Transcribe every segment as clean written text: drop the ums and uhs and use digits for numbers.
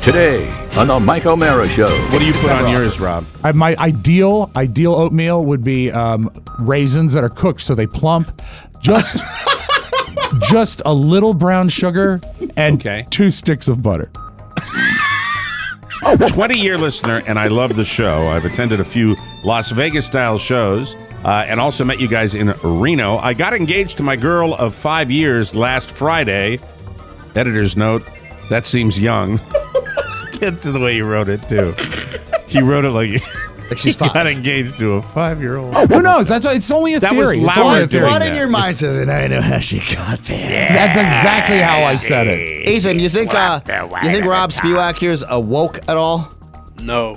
Today on the Mike O'Mara Show. What do you put on yours, Rob? My ideal oatmeal would be raisins that are cooked so they plump. Just a little brown sugar and 2 sticks of butter. 20-year listener, and I love the show. I've attended a few Las Vegas-style shows and also met you guys in Reno. I got engaged to my girl of 5 years last Friday. Editor's note, that seems young. That's the way he wrote it, too. He wrote it like she's he got 5. engaged to a 5-year-old. Who knows? It's only a That theory. was It's only a theory. Lauer What doing in that. your mind says, and I know how she got there. That's exactly how I said it. Ethan, you think Rob Spiewak here's awoke at all? No.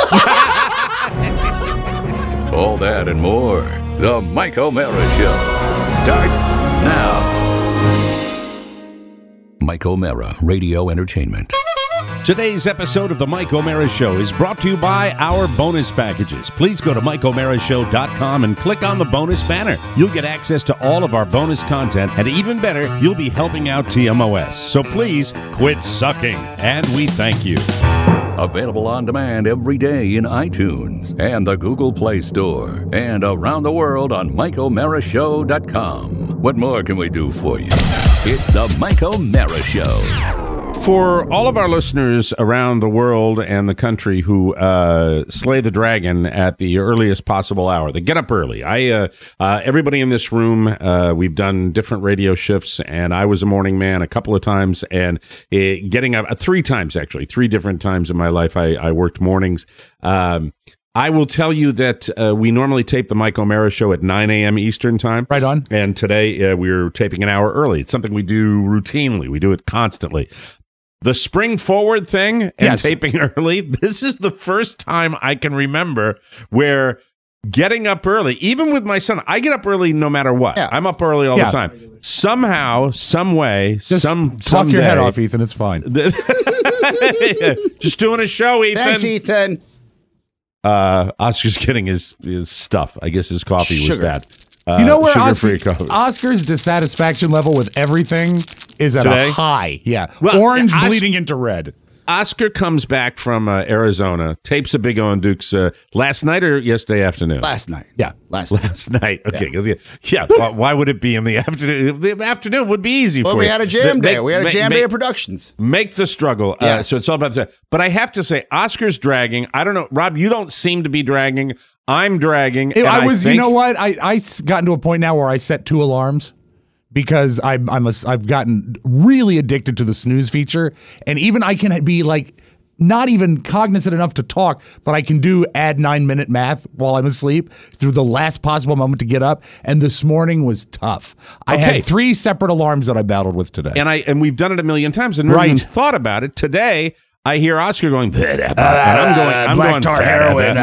All that and more. The Mike O'Mara Show starts now. Mike O'Mara Radio Entertainment. Today's episode of the Mike O'Mara Show is brought to you by our bonus packages. Please go to MikeO'MaraShow.com and click on the bonus banner. You'll get access to all of our bonus content, and even better, you'll be helping out TMOS. So please quit sucking, and we thank you. Available on demand every day in iTunes and the Google Play Store and around the world on MikeO'MaraShow.com. What more can we do for you? It's the Mike O'Mara Show. For all of our listeners around the world and the country who slay the dragon at the earliest possible hour, they get up early. Everybody in this room, we've done different radio shifts, and I was a morning man a couple of times, and getting up 3 times, actually, 3 different times in my life, I worked mornings. I will tell you that we normally tape the Mike O'Mara Show at 9 a.m. Eastern time. Right on. And today we're taping an hour early. It's something we do routinely. We do it constantly. The spring forward thing and taping early, this is the first time I can remember where getting up early, even with my son, I get up early no matter what. Yeah. I'm up early all the time. Somehow, some way, Just talk your head off, Ethan. It's fine. Just doing a show, Ethan. Thanks, Ethan. Oscar's getting his stuff. I guess his coffee was bad. You know where Oscar's dissatisfaction level with everything is at a high. Yeah. Well, orange bleeding into red. Oscar comes back from Arizona, tapes a Big O and Dukes last night or yesterday afternoon? Last night. Yeah. Last night. Okay. Why would it be in the afternoon? The afternoon would be easy for you. Well, we had a jam day. We had a jam day of productions. Make the struggle. Yes. So it's all about that. But I have to say, Oscar's dragging. I don't know. Rob, you don't seem to be dragging. I'm dragging. You know what? I gotten to a point now where I set 2 alarms because I've gotten really addicted to the snooze feature, and even I can be like not even cognizant enough to talk, but I can add 9-minute math while I'm asleep through the last possible moment to get up. And this morning was tough. I had 3 separate alarms that I battled with today, and we've done it a million times and never even thought about it. Today, I hear Oscar going, and I'm going tar heroin.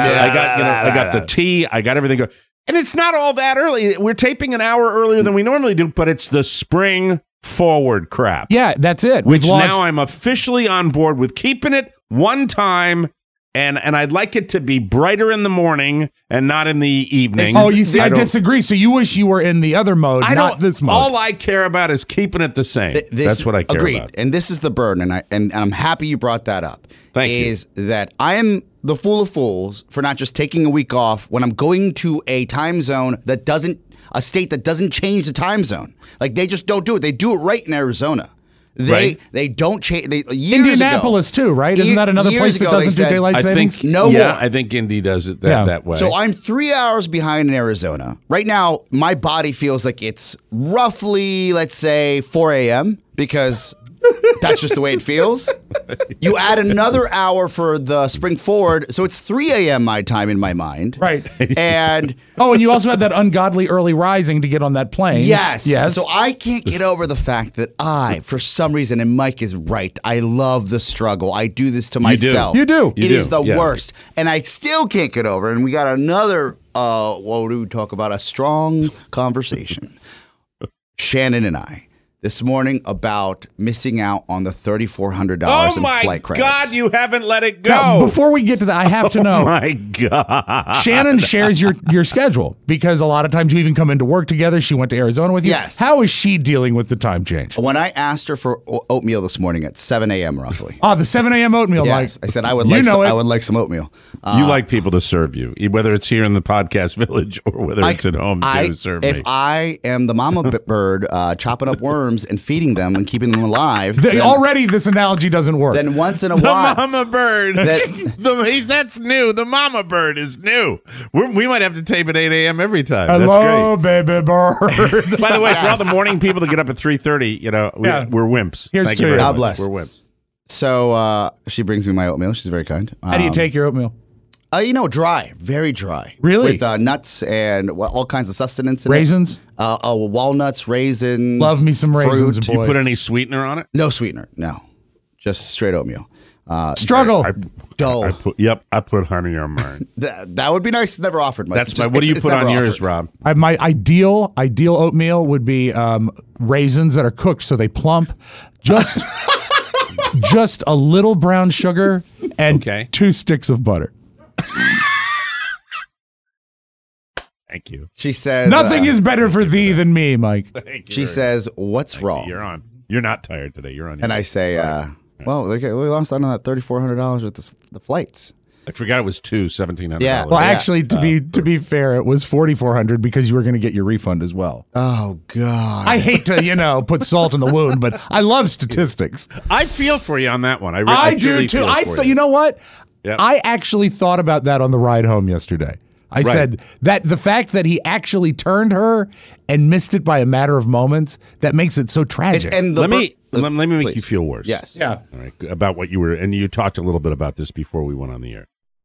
I got the tea. I got everything going. And it's not all that early. We're taping an hour earlier than we normally do, but it's the spring forward crap. Yeah, that's it. Now I'm officially on board with keeping it one time, and I'd like it to be brighter in the morning and not in the evening. Oh, you see, I disagree. So you wish you were in the other mode, not this mode. All I care about is keeping it the same. That's what I care about. And this is the burden, and I'm happy you brought that up. Thank you. Is that I am the fool of fools for not just taking a week off when I'm going to a time zone a state that doesn't change the time zone. Like, they just don't do it. They do it right in Arizona. They don't change. Indianapolis too, right? Isn't that another place that doesn't do daylight savings? I think Indy does it that way. So I'm 3 hours behind in Arizona. Right now, my body feels like it's roughly, let's say, 4 a.m. because that's just the way it feels. You add another hour for the spring forward, so it's 3 a.m. my time in my mind. Right. And and you also had that ungodly early rising to get on that plane. Yes. So I can't get over the fact that for some reason, and Mike is right, I love the struggle. I do this to myself. You do. It is the worst. And I still can't get over it. And we got another, what do we talk about? A strong conversation. Shannon and I. this morning about missing out on the $3,400 Oh in my flight credits. God, you haven't let it go. Now, before we get to that, I have to know. Oh my God. Shannon shares your schedule because a lot of times you even come into work together. She went to Arizona with you. Yes. How is she dealing with the time change? When I asked her for oatmeal this morning at 7 a.m. roughly. Oh, the 7 a.m. oatmeal, Yes, Mike. I said I would You like know it. I would like some oatmeal. You like people to serve you, whether it's here in the podcast village or whether it's at home to serve if me. I am the mama bird chopping up worms and feeding them and keeping them alive, Already this analogy doesn't work. then once in a The while, mama bird. That's new. The mama bird is new. We might have to tape at 8 a.m. every time. Hello, That's baby bird. great. By the way, for all the morning people that get up at 3:30, we're wimps. Here's Thank to you you. very God much. bless. We're wimps. so she brings me my oatmeal. She's very kind. How do you take your oatmeal? Dry, very dry. Really? With nuts and all kinds of sustenance in Raisins? it. Walnuts, raisins. Love me some raisins, fruit. boy. Do you put any sweetener on it? No sweetener. No, just straight oatmeal. Struggle. Dull. I put honey on mine. That would be nice. Never offered. Mike. That's Just- my. What do you it's put on never yours, offered. Rob? My ideal oatmeal would be raisins that are cooked so they plump. Just just a little brown sugar and Okay. 2 sticks of butter. Thank you. She says Nothing is better for thee than me, Mike. Thank you She very says, "What's much. wrong?" You're on. You're not tired today. You're on. And I say, "Well, okay, we lost out on that $3,400 with the flights." I forgot it was $1,700. Yeah. Well, Yeah. actually, to be fair, it was $4,400 because you were going to get your refund as well. Oh God! I hate to put salt in the wound, but I love statistics. I feel for you on that one. I do truly too. feel for You know what? Yep. I actually thought about that on the ride home yesterday. I said that the fact that he actually turned her and missed it by a matter of moments, that makes it so tragic. and the Let me make please. you feel worse. Yes. yeah. All right, about what you were, and you talked a little bit about this before we went on the air.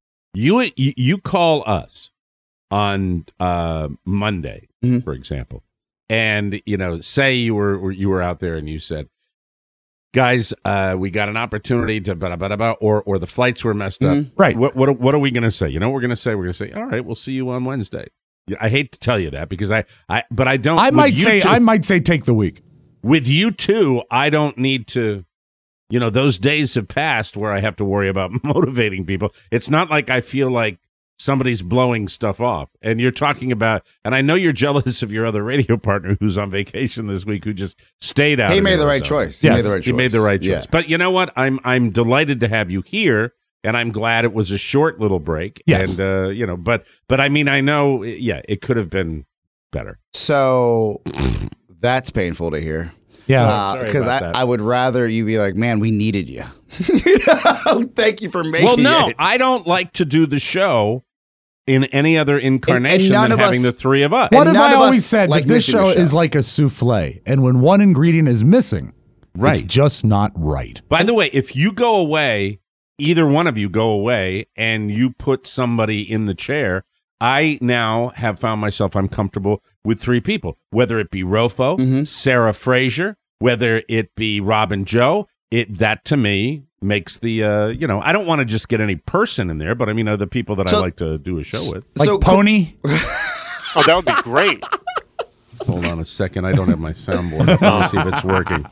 You call us on Monday, Mhm. for example, and say you were out there and you said, "Guys, we got an opportunity to or the flights were messed up." Right. What are we going to say? You know what we're going to say? We're going to say, "All right, we'll see you on Wednesday." I hate to tell you that because but I don't. I with might you say take the week. with you too, I don't need to, those days have passed where I have to worry about motivating people. It's not like I feel like somebody's blowing stuff off. And you're talking about, and I know you're jealous of your other radio partner who's on vacation this week, who just stayed out. He in made the right Arizona. choice. He Yes, made the right choice. He made the right choice. Yeah. But you know what? I'm delighted to have you here. And I'm glad it was a short little break. Yes. And, but I mean, I know, it could have been better. So that's painful to hear. Yeah. Sorry Because about that. I would rather you be like, man, we needed you. Thank you for making Well, no, it. I don't like to do the show in any other incarnation none than of having us- the three of us. What and have none I of always us said? like That this missing the show show. is like a souffle, and when one ingredient is missing, Right. it's just not right. By the way, if you go away, either one of you go away, and you put somebody in the chair, I now have found myself uncomfortable with three people, whether it be Rofo, Sarah Fraser, whether it be Rob and Joe. That to me makes the I don't want to just get any person in there, but I mean the people that I So- like to do a show with. Like So- Pony. Oh, that would be great. Hold on a second, I don't have my soundboard. Let's see if it's working.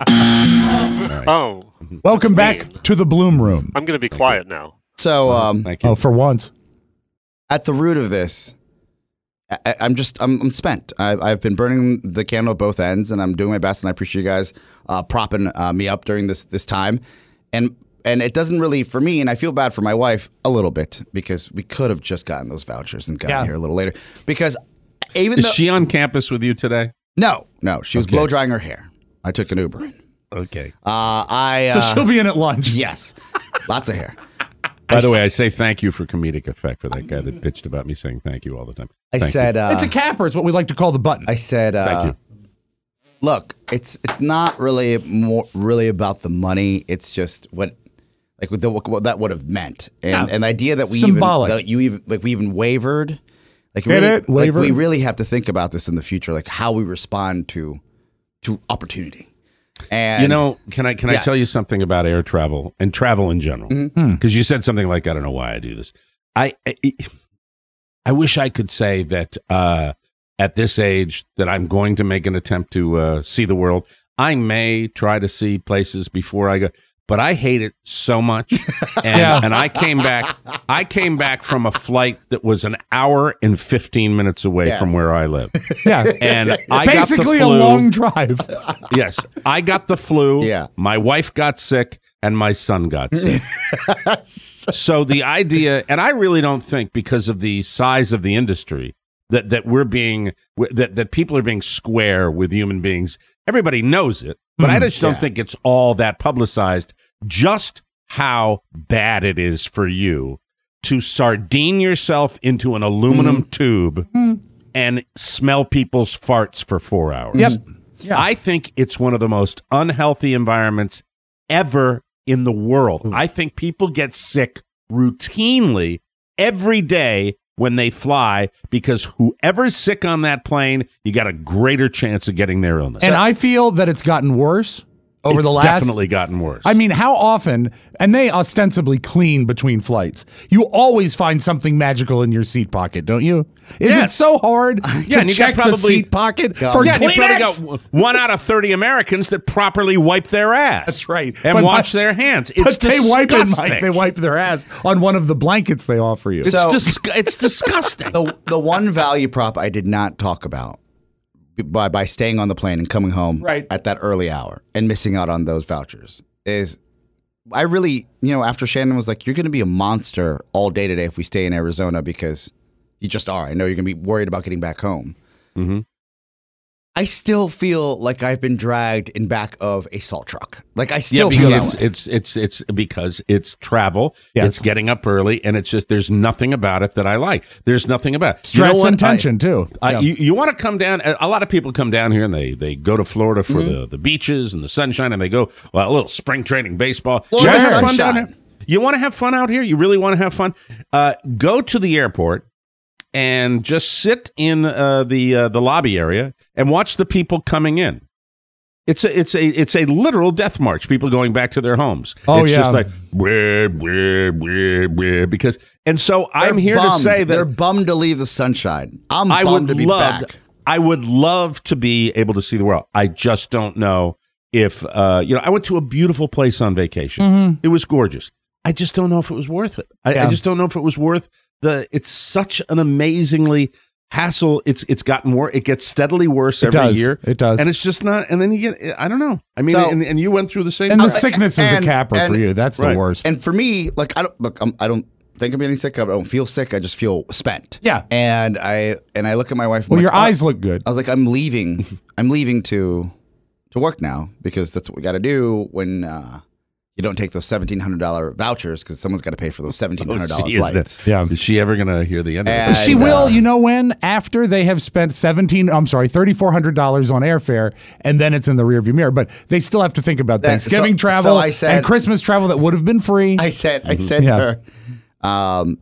Oh, Welcome back to the Bloom Room. I'm going to be quiet now. So Thank you. Oh, for once. at the root of this, I'm spent. I've been burning the candle at both ends, and I'm doing my best. And I appreciate you guys propping me up during this time. And it doesn't really, for me, and I feel bad for my wife a little bit because we could have just gotten those vouchers and gotten here a little later. Because even Is though she on campus with you today? no, she was blow drying her hair. I took an Uber in. Okay. So she'll be in at lunch. Yes, lots of hair. By the way, I say thank you for comedic effect for that guy that bitched about me saying thank you all the time. I Thank said, It's a capper. It's what we like to call the button. I said, Thank you. look, it's not really really about the money. It's just what that would have meant, and the idea that we Symbolic. we even wavered. Like, Get really, it? Wavered? we really have to think about this in the future, like how we respond to opportunity. And can I Yes. tell you something about air travel and travel in general? Because you said something like, I don't know why I do this. I wish I could say that at this age that I'm going to make an attempt to see the world. I may try to see places before I go, but I hate it so much. And, and I came back from a flight that was an hour and 15 minutes away Yes. from where I live. Yeah. And I Basically got a the flu. long drive. Yes, I got the flu. Yeah. My wife got sick and my son got sick. So the idea, and I really don't think because of the size of the industry that we're being, that people are being square with human beings. Everybody knows it, but I just don't think it's all that publicized just how bad it is for you to sardine yourself into an aluminum tube and smell people's farts for 4 hours. Yep. Yeah. I think it's one of the most unhealthy environments ever in the world. I think people get sick routinely every day when they fly because whoever's sick on that plane, you got a greater chance of getting their illness. And I feel that it's gotten worse over It's the last. definitely gotten worse. I mean, how often, and they ostensibly clean between flights, you always find something magical in your seat pocket, don't you? Is it Yes. so hard Yeah, to and you check got the probably- seat pocket Yeah. for yeah, and you probably Kleenex? got 1 out of 30 Americans that properly wipe their ass. That's right. And But wash their hands. It's But they wipe it, disgusting. Mike. They wipe their ass on one of the blankets they offer you. It's, So- it's disgusting. The one value prop I did not talk about by staying on the plane and coming home Right. at that early hour and missing out on those vouchers is I really, after Shannon was like, you're going to be a monster all day today if we stay in Arizona because you just are. I know you're going to be worried about getting back home. Mm-hmm. I still feel like I've been dragged in back of a salt truck. Like I still feel because that way. it's because it's travel. Yes. It's getting up early, and it's just there's nothing about it that I like. There's nothing about it. Stress what? and tension, too. Yeah. You want to come down? A lot of people come down here and they go to Florida for the beaches and the sunshine, and they go a little spring training baseball. Florida You wanna have fun sunshine. down here? You want to have fun out here? You really want to have fun? Go to the airport and just sit in the lobby area and watch the people coming in. It's a literal death march. People going back to their homes. Oh, it's yeah. just like where because. And so I'm They're here bummed. to say that they're bummed to leave the sunshine. I'm I bummed would to be love. back. I would love to be able to see the world. I just don't know if I went to a beautiful place on vacation. It was gorgeous. I just don't know if it was worth it. I Yeah. just don't know if it was worth it's such an amazingly hassle. It's gotten more. It gets steadily worse every does. year. It does. and it's just not. And then you get. I don't know. I mean, So- and you went through the same. And the thing. sickness is the and- capper for and- you. That's right. the worst. And for me, like I don't think I'm getting sick. I don't feel sick. I just feel spent. Yeah. And I look at my wife. Well, I'm your like, eyes look good. I was like, I'm leaving. I'm leaving to work now because that's what we got to do when you don't take those $1,700 vouchers because someone's got to pay for those $1,700 Gee, flights. Yeah. Is she ever going to hear the end of And- it? She will, you know when? After they have spent $3,400 on airfare, and then it's in the rearview mirror. But they still have to think about That- Thanksgiving so travel I said- and Christmas travel that would have been free. I said Yeah. to her, I'm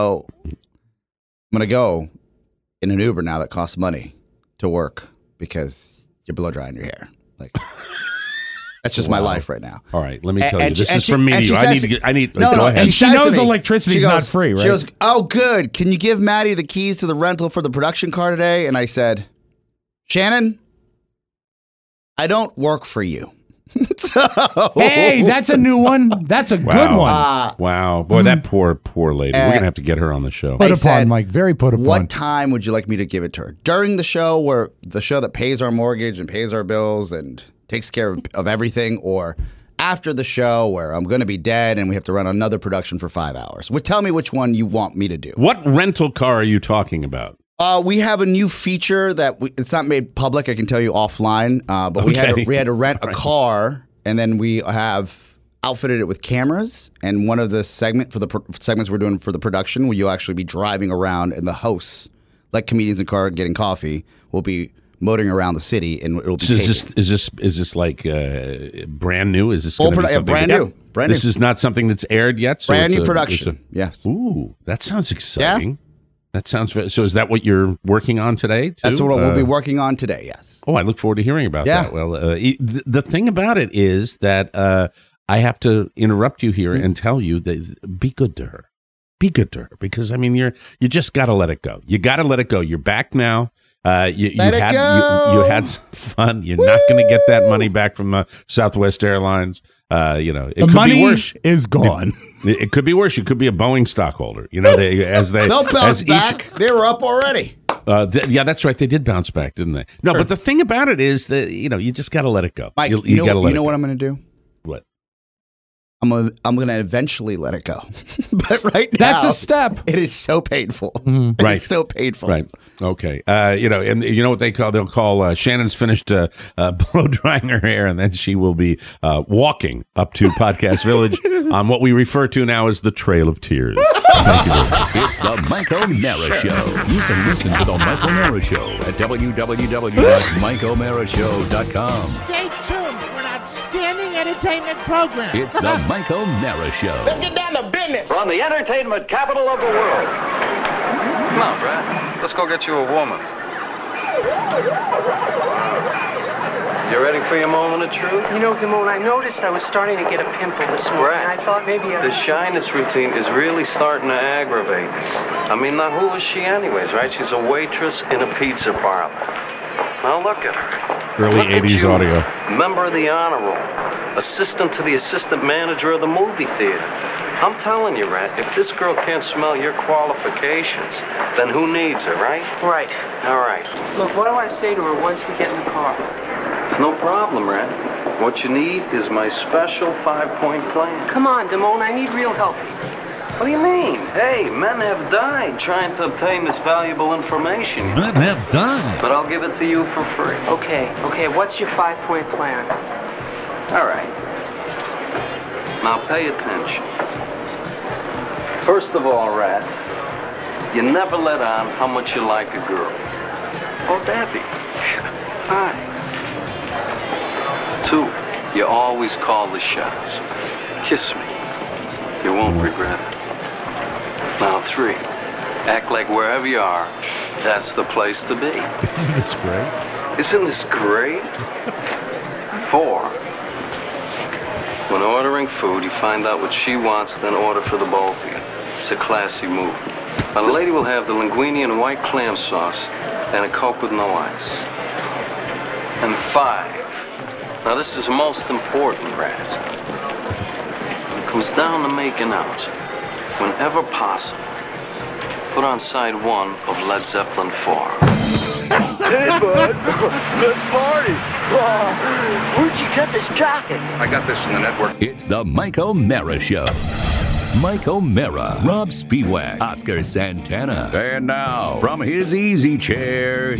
gonna go in an Uber now that costs money to work because you're blow drying your hair. Like that's just my life right now. All right, let me tell you. And This she- is from me and to she you. says- I need. No, go no, ahead. And she says to knows me- electricity's she not goes- free, right? She goes, "Oh, good. Can you give Maddie the keys to the rental for the production car today?" And I said, "Shannon, I don't work for you." So, Hey, that's a new one. That's a good one. Wow, boy, that poor lady. We're Uh, gonna have to get her on the show. Put I upon, said, Mike. Very put upon. what time would you like me to give it to her? During the show, where the show that pays our mortgage and pays our bills and takes care of everything, or after the show where I'm going to be dead and we have to run another production for 5 hours? Well, tell me which one you want me to do. What rental car are you talking about? We have a new feature that it's not made public. I can tell you offline. But we had to rent a car, and then we have outfitted it with cameras. And one of the segments we're doing for the production, where you'll actually be driving around, and the hosts, like comedians in car getting coffee, will be motoring around the city, and it'll be So taping. is this like brand new? Is this Full going to be produ- something brand that- new. Brand This new. is not something that's aired yet. So Brand it's new a- production. it's Yes. Ooh, that sounds exciting. That sounds so. Is that what you're working on today? Too? That's what we'll be working on today, yes. Oh, I look forward to hearing about Yeah. that. Well, the thing about it is that I have to interrupt you here and tell you that be good to her. Be good to her because I mean you just got to let it go. You got to let it go. You're back now. You Let it go. you had some fun. You're not going to get that money back from Southwest Airlines. It The could money be worse. is gone. It could be worse. You could be a Boeing stockholder. They'll bounce back. They were up already. Yeah, that's right. They did bounce back, didn't they? No, but the thing about it is that you just got to let it go. Mike, you you gotta let it know go. what I'm going to do? What? I'm gonna eventually let it go, but right now That's a step. It is so painful. Right. It's so painful. Right. Okay. And you know what they'll call Shannon's finished blow drying her hair, and then she will be walking up to Podcast Village on what we refer to now as the Trail of Tears. Thank you very much. It's the Mike O'Mara Show. You can listen to the Mike O'Mara Show at www.mikeomarashow.com. Stay tuned for an outstanding entertainment program. It's the Mike O'Mara Show. Let's get down to business. From the entertainment capital of the world. Come on, Brad. Let's go get you a woman. You ready for your moment of truth? You know, Damone, I noticed I was starting to get a pimple this morning. Right. I thought maybe The shyness routine is really starting to aggravate me. I mean, now who is she anyways, right? She's a waitress in a pizza parlor. Now look at her. Early Look at 80s you, audio. Member of the honor roll. Assistant to the assistant manager of the movie theater. I'm telling you, Rat, if this girl can't smell your qualifications, then who needs her, right? Right. All right. Look, what do I say to her once we get in the car? No problem, Rat. What you need is my special 5-point plan. Come on, Damone, I need real help here. What do you mean? Hey, men have died trying to obtain this valuable information. Men have died. But I'll give it to you for free. Okay, what's your 5-point plan? All right. Now pay attention. First of all, Rat, you never let on how much you like a girl. Oh, Debbie. Hi. 2, you always call the shots. Kiss me. You won't regret it. Now 3, act like wherever you are, that's the place to be. Isn't this great? Isn't this great? 4, when ordering food, you find out what she wants, then order for the both of you. It's a classy move. Now, the lady will have the linguine and white clam sauce and a Coke with no ice. And 5, now this is most important, Raz. When it comes down to making out, whenever possible, put on side 1 of Led Zeppelin 4. Hey, bud. Let's party. Where'd you get this jacket? I got this in the network. It's the Mike O'Mara Show. Mike O'Mara, Rob Spiewak, Oscar Santana. And now, from his easy chair,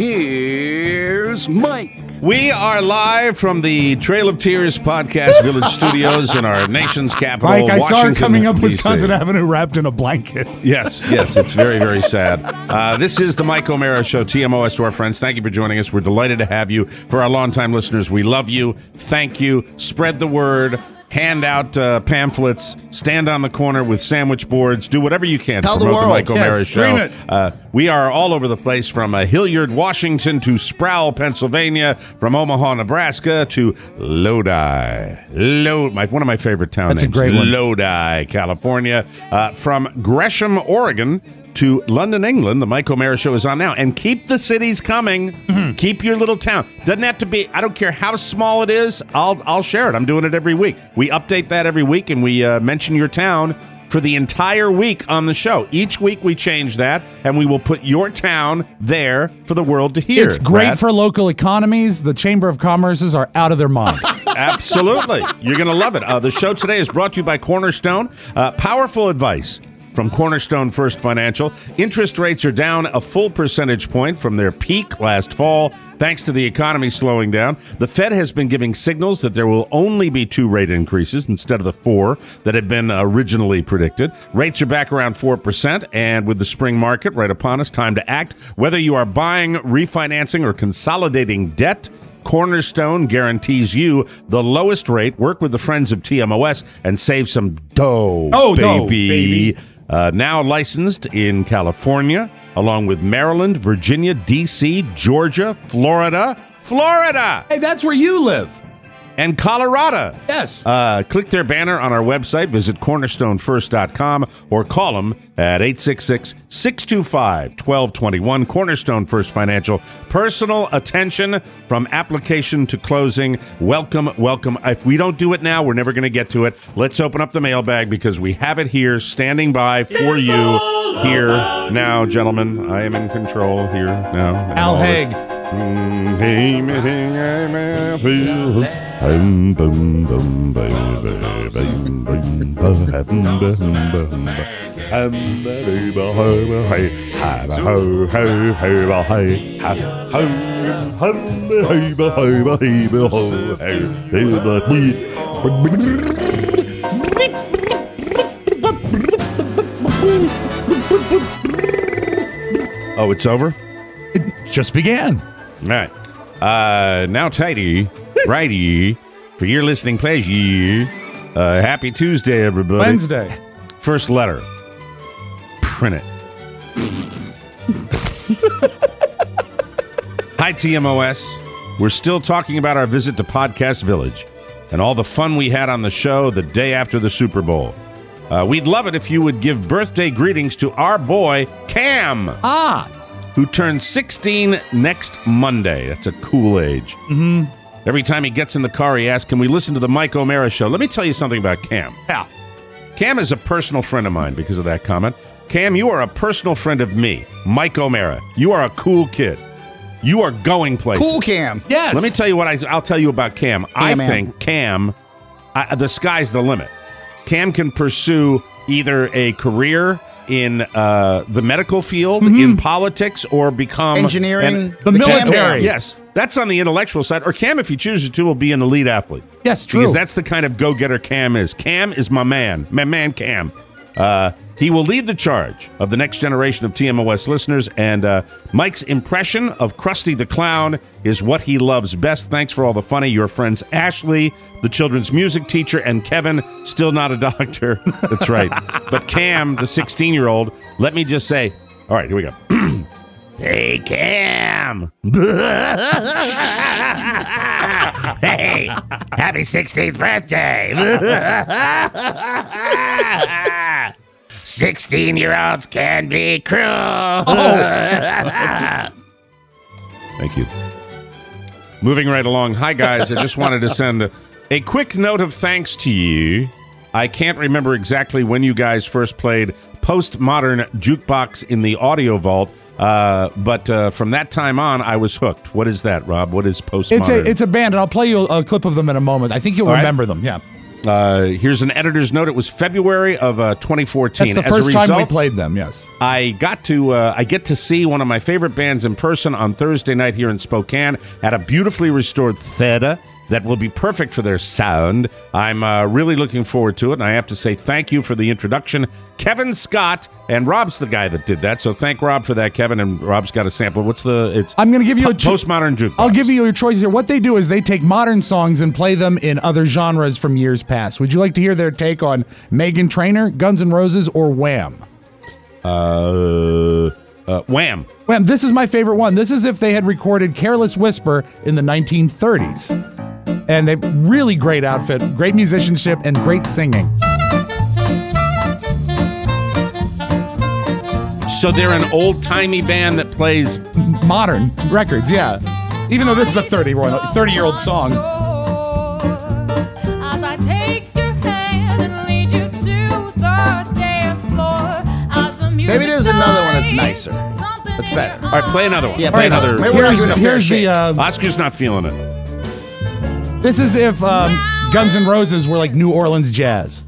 here's Mike. We are live from the Trail of Tears Podcast Village Studios in our nation's capital, Mike, I saw her Washington, coming up DC. Wisconsin Avenue wrapped in a blanket. Yes, it's very, very sad. This is the Mike O'Mara Show, TMOS to our friends. Thank you for joining us. We're delighted to have you. For our longtime listeners, we love you. Thank you. Spread the word. Hand out pamphlets. Stand on the corner with sandwich boards. Do whatever you can to Tell the promote the world. Mike O'Mara Yes, Show. scream We are all over the place, from Hilliard, Washington, to Sproul, Pennsylvania, from Omaha, Nebraska, to Lodi. One of my favorite town That's a names. great one. Lodi, California. From Gresham, Oregon, to London, England. The Mike O'Mara Show is on now. And keep the cities coming. Mm-hmm. Keep your little town. Doesn't have to be, I don't care how small it is. I'll share it. I'm doing it every week. We update that every week, and we mention your town for the entire week on the show. Each week we change that, and we will put your town there for the world to hear. It's great Brad. for local economies. The Chamber of Commerces are out of their mind. Absolutely. You're going to love it. The show today is brought to you by Cornerstone. Powerful advice from Cornerstone First Financial. Interest rates are down a full percentage point from their peak last fall, thanks to the economy slowing down. The Fed has been giving signals that there will only be 2 rate increases instead of the 4 that had been originally predicted. Rates are back around 4%, and with the spring market right upon us, time to act. Whether you are buying, refinancing, or consolidating debt, Cornerstone guarantees you the lowest rate. Work with the friends of TMOS and save some dough, baby. Now licensed in California, along with Maryland, Virginia, D.C., Georgia, Florida. Hey, that's where you live. and Colorado. Yes. Click their banner on our website, visit cornerstonefirst.com, or call them at 866-625-1221. Cornerstone First Financial. Personal attention from application to closing. Welcome, welcome. If we don't do it now, we're never going to get to it. Let's open up the mailbag because we have it here, standing by for you here now, gentlemen. I am in control here now. Al Haig. Oh, it's over? It just began. All right. Now, tighty, righty, for your listening pleasure. Happy Tuesday, everybody. Wednesday. First letter. Print it. Hi, TMOS. We're still talking about our visit to Podcast Village and all the fun we had on the show the day after the Super Bowl. We'd love it if you would give birthday greetings to our boy, Cam. Who turns 16 next Monday. That's a cool age. Mm-hmm. Every time he gets in the car, he asks, can we listen to the Mike O'Mara Show? Let me tell you something about Cam. Yeah. Cam is a personal friend of mine because of that comment. Cam, you are a personal friend of me, Mike O'Mara. You are a cool kid. You are going places. Cool Cam. Yes. Let me tell you what I'll tell you about Cam. I man. think Cam, the sky's the limit. Cam can pursue either a career in the medical field, in politics, or become engineering, the military. Yes, that's on the intellectual side. Or Cam, if he chooses to, will be an elite athlete. Yes, true. Because that's the kind of go-getter Cam is. Cam is my man Cam. He will lead the charge of the next generation of TMOS listeners, and Mike's impression of Krusty the Clown is what he loves best. Thanks for all the funny. Your friends Ashley, the children's music teacher, and Kevin, still not a doctor. That's right. But Cam, the 16-year-old, let me just say, all right, here we go. Hey, Cam. Hey, happy 16th birthday. 16-year-olds can be cruel. Thank you. Moving right along. Hi, guys. I just wanted to send a quick note of thanks to you. I can't remember exactly when you guys first played Postmodern Jukebox in the Audio Vault, but from that time on, I was hooked. What is that, Rob? What is Postmodern? It's a band, and I'll play you a clip of them in a moment. I think you'll remember them. Yeah. Here's an editor's note. It was February of 2014. That's the first time we played them, yes. I get to see one of my favorite bands in person on Thursday night here in Spokane at a beautifully restored theater that will be perfect for their sound. I'm really looking forward to it, and I have to say thank you for the introduction, Kevin Scott, and Rob's the guy that did that, so thank Rob for that, Kevin, and Rob's got a sample. I'm going to give you a Postmodern Jukebox. I'll give you your choices here. What they do is they take modern songs and play them in other genres from years past. Would you like to hear their take on Meghan Trainor, Guns N' Roses, or Wham? Wham. Wham. This is my favorite one. This is if they had recorded Careless Whisper in the 1930s. And they really great outfit, great musicianship, and great singing. So they're an old-timey band that plays modern records, yeah. Even though this is a 30-year-old song. As I take your hand and lead you to the dance floor. Maybe there's another one that's nicer. That's better. All right, play another one. Yeah, play another. Maybe we're not giving a fair shake. Oscar's not feeling it. This is if Guns N' Roses were like New Orleans jazz.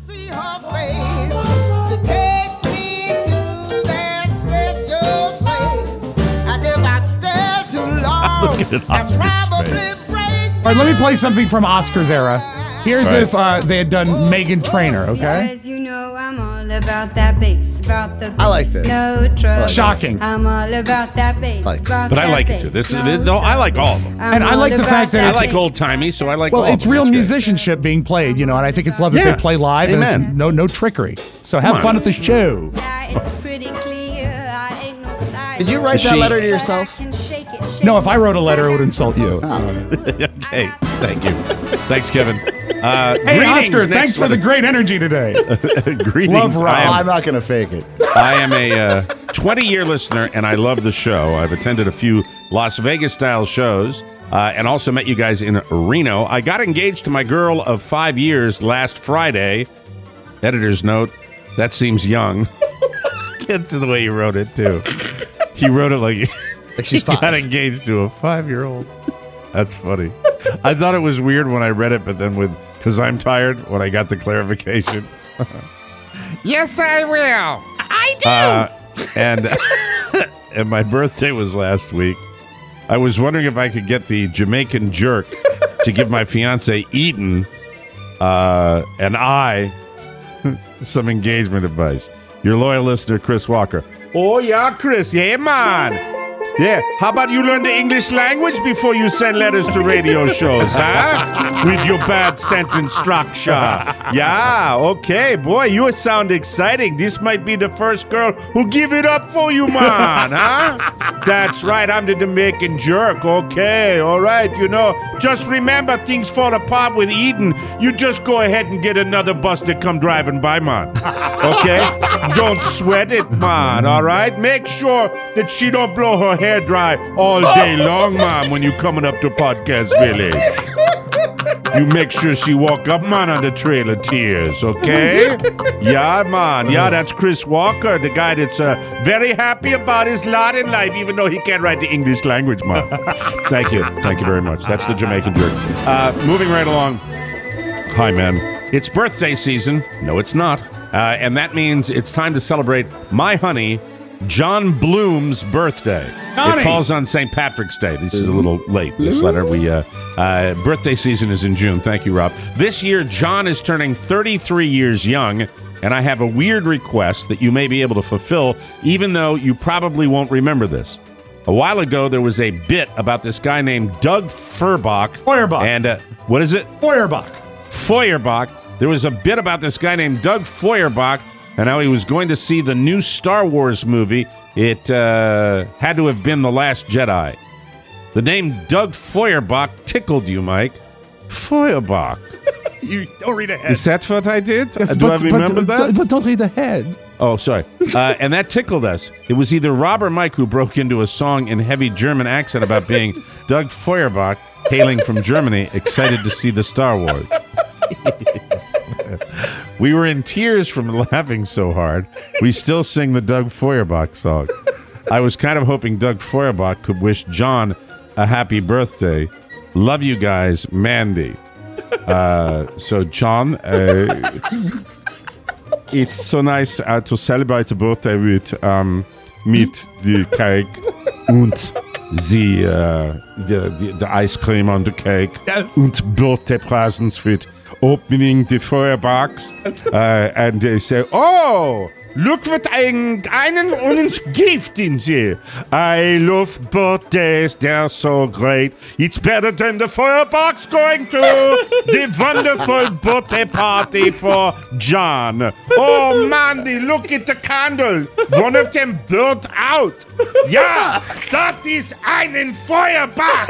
Look at Oscar's face. All right, let me play something from Oscar's era. Here's if they had done Meghan Trainor, okay? As you know, I'm all about that bass, about the bass. I like this. No trouble. Shocking. I'm all about that bass. But I like it too. I like all of them. And I like the fact that I like old timey, so I like. Well, all it's of them. real It's musicianship being played, you know, and I think it's lovely Yeah. that they play live. And Amen. it's no trickery. So have Come fun on. at the show. It's pretty clear. I ain't no side. Did you write that letter to yourself? No, if I wrote a letter, it would insult you. I Okay, thank you. Thanks, Kevin. Hey, Greetings, Oscar, next thanks for the great energy today. Greetings. Love Rob. I'm not going to fake it. I am a 20-year listener, and I love the show. I've attended a few Las Vegas-style shows and also met you guys in Reno. I got engaged to my girl of 5 years last Friday. Editor's note, that seems young. That's the way he wrote it, too. He wrote it like She's he got 5. engaged to a 5-year-old. That's funny. I thought it was weird when I read it, but then because I'm tired, when I got the clarification. Yes, I will. I do. And my birthday was last week. I was wondering if I could get the Jamaican jerk to give my fiance Eden and I some engagement advice. Your loyal listener, Chris Walker. Oh, yeah, Chris. Yeah, man. Yeah, how about you learn the English language before you send letters to radio shows, huh? With your bad sentence structure. Yeah, okay, boy, you sound exciting. This might be the first girl who give it up for you, man, huh? That's right, I'm the Jamaican jerk. Okay, all right, just remember things fall apart with Eden. You just go ahead and get another bus to come driving by, man. Okay? Don't sweat it, man, all right? Make sure that she don't blow her hair dry all day long, man, when you coming up to Podcast Village. You make sure she walk up, man, on the Trail of Tears, okay? Yeah, man. Yeah, that's Chris Walker, the guy that's very happy about his lot in life, even though he can't write the English language, man. Thank you. Thank you very much. That's the Jamaican jerk. Moving right along. Hi, man. It's birthday season. No, it's not. And that means it's time to celebrate my honey, John Bloom's birthday. Honey. It falls on St. Patrick's Day. This is a little late, this letter. Birthday season is in June. Thank you, Rob. This year, John is turning 33 years young, and I have a weird request that you may be able to fulfill, even though you probably won't remember this. A while ago, there was a bit about this guy named Doug Feuerbach. Feuerbach. And what is it? Feuerbach. Feuerbach. There was a bit about this guy named Doug Feuerbach and how he was going to see the new Star Wars movie. It had to have been The Last Jedi. The name Doug Feuerbach tickled you, Mike. Feuerbach. You don't read ahead. Is that what I did? Yes, Do I remember that? But don't read ahead. Oh, sorry. And that tickled us. It was either Rob or Mike who broke into a song in heavy German accent about being Doug Feuerbach, hailing from Germany, excited to see the Star Wars. We were in tears from laughing so hard. We still sing the Doug Feuerbach song. I was kind of hoping Doug Feuerbach could wish John a happy birthday. Love you guys, Mandy. So, John, it's so nice to celebrate the birthday with the cake and the ice cream on the cake. Yes. And birthday presents with opening the Feuerbachs. And they say, oh, look what einen uns giften sie. I love birthdays, they're so great. It's better than the Feuerbachs going to the wonderful birthday party for John. Oh, Mandy, look at the candle. One of them burnt out. Yeah, that is einen Feuerbach.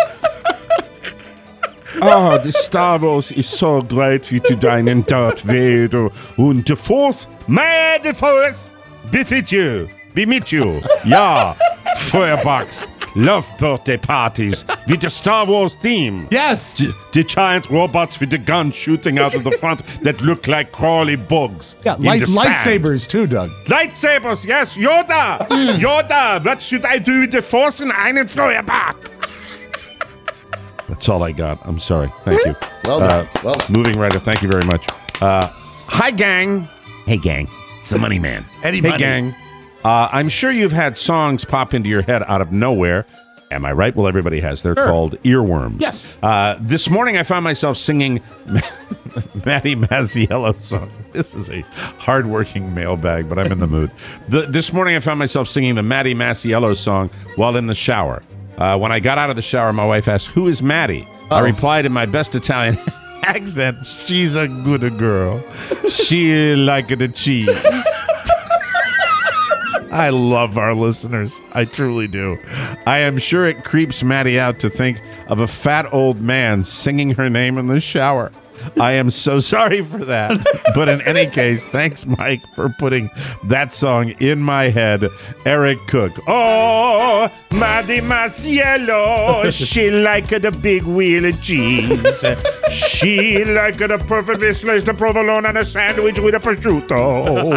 Oh, the Star Wars is so great with deinen Darth Vader und the Force. May the Force be with you. Be with you. Yeah, Feuerbachs love birthday parties with the Star Wars theme. Yes. The giant robots with the guns shooting out of the front that look like crawly bugs. Yeah, in the sand. lightsabers too, Doug. Lightsabers, yes. Yoda. Yoda, what should I do with the Force in einen Feuerbach? That's all I got. I'm sorry. Thank you. Well done. Well done. Moving right up. Thank you very much. Hi, gang. Hey, gang. It's the Money Man. Eddie Hey, Money. gang. I'm sure you've had songs pop into your head out of nowhere. Am I right? Well, everybody has. They're called earworms. Yes. This morning, I found myself singing Matty Mazziello's song. This is a hardworking mailbag, but I'm in the mood. This morning, I found myself singing the Matty Mazziello song while in the shower. When I got out of the shower, my wife asked, "Who is Maddie?" I replied in my best Italian accent, "She's a good girl. She like the cheese." I love our listeners. I truly do. I am sure it creeps Maddie out to think of a fat old man singing her name in the shower. I am so sorry for that. But in any case, thanks, Mike, for putting that song in my head. Eric Cook. Oh, Maddie Masiello. She liked the big wheel of cheese. She liked the perfectly sliced provolone on a sandwich with a prosciutto.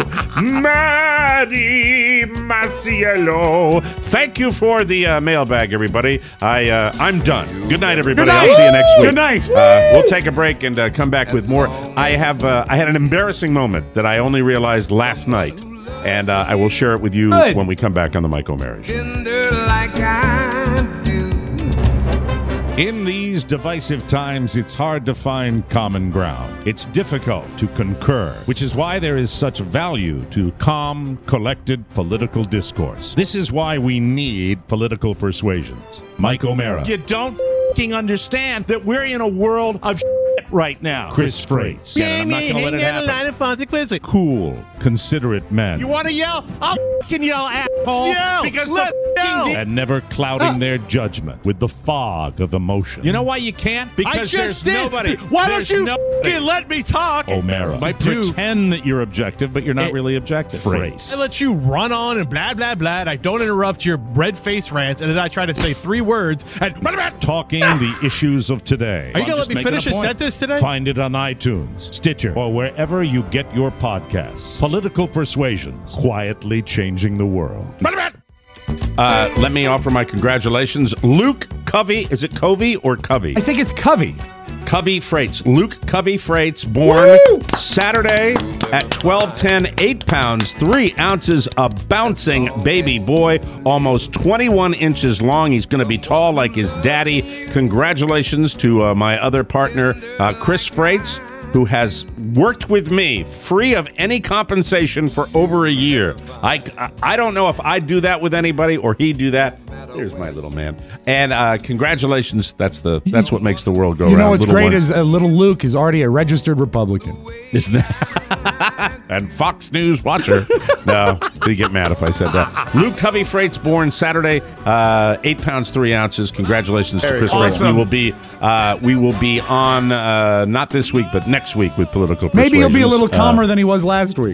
Maddie Masiello. Thank you for the mailbag, everybody. I'm done. Good night, everybody. Good night. I'll see you next week. Good night. We'll take a break and come back with more. I had an embarrassing moment that I only realized last night, and I will share it with you when we come back on the Mike O'Mara Show. In these divisive times, it's hard to find common ground. It's difficult to concur, which is why there is such value to calm, collected political discourse. This is why we need Political Persuasions. Mike O'Mara. You don't f***ing understand that we're in a world of shit right now. Chris Freites. I'm not going to let it happen. Cool, considerate men. You want to yell? I'll f***ing yell, asshole. Yell. Because and never clouding their judgment with the fog of emotion. You know why you can't? Because there's nobody. Why don't you let me talk? O'Mara. Might pretend that you're objective, but you're not really objective. I let you run on and blah, blah, blah. I don't interrupt your red-faced rants, and then I try to say 3 words and talking the issues of today. Are you going to let me finish a sentence today? Find it on iTunes, Stitcher, or wherever you get your podcasts. Political Persuasions, quietly changing the world. Let me offer my congratulations. Luke Covey. Is it Covey or Covey? I think it's Covey. Covey Freites. Luke Covey Freites, born Saturday at 12:10, 8 pounds, 3 ounces, a bouncing baby boy, almost 21 inches long. He's going to be tall like his daddy. Congratulations to my other partner, Chris Freites, who has worked with me free of any compensation for over a year. I don't know if I'd do that with anybody or he'd do that. There's my little man. And congratulations. That's what makes the world go round. You know what's little great ones. is little Luke is already a registered Republican. Isn't that? And Fox News watcher. No, he'd get mad if I said that. Luke Covey Freites, born Saturday, 8 pounds, 3 ounces. Congratulations to Chris Freites. We will be on, not this week, but next week with Political Persuasions. Maybe he'll be a little calmer than he was last week.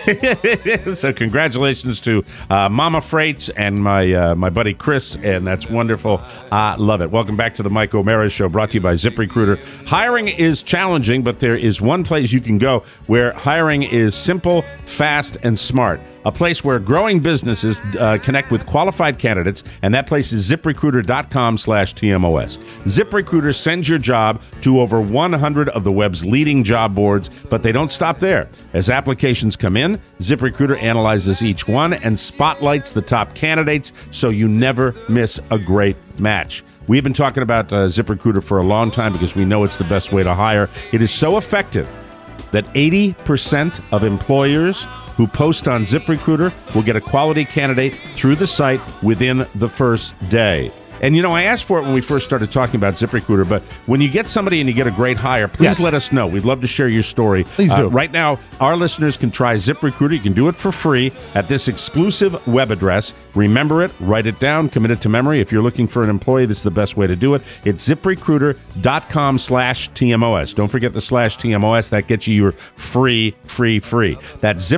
So congratulations to Mama Freites and my buddy Chris, and that's wonderful. Love it. Welcome back to the Mike O'Mara Show, brought to you by ZipRecruiter. Hiring is challenging, but there is one place you can go where hiring is simple, fast, and smart. A place where growing businesses connect with qualified candidates, and that place is ZipRecruiter.com/TMOS. ZipRecruiter sends your job to over 100 of the web's leading job boards, but they don't stop there. As applications come in, ZipRecruiter analyzes each one and spotlights the top candidates so you never miss a great match. We've been talking about ZipRecruiter for a long time because we know it's the best way to hire. It is so effective that 80% of employers who post on ZipRecruiter will get a quality candidate through the site within the first day. And, you know, I asked for it when we first started talking about ZipRecruiter, but when you get somebody and you get a great hire, please let us know. We'd love to share your story. Please do. Right now, our listeners can try ZipRecruiter. You can do it for free at this exclusive web address. Remember it, write it down, commit it to memory. If you're looking for an employee, this is the best way to do it. It's ZipRecruiter.com/TMOS. Don't forget the /TMOS. That gets you your free. That's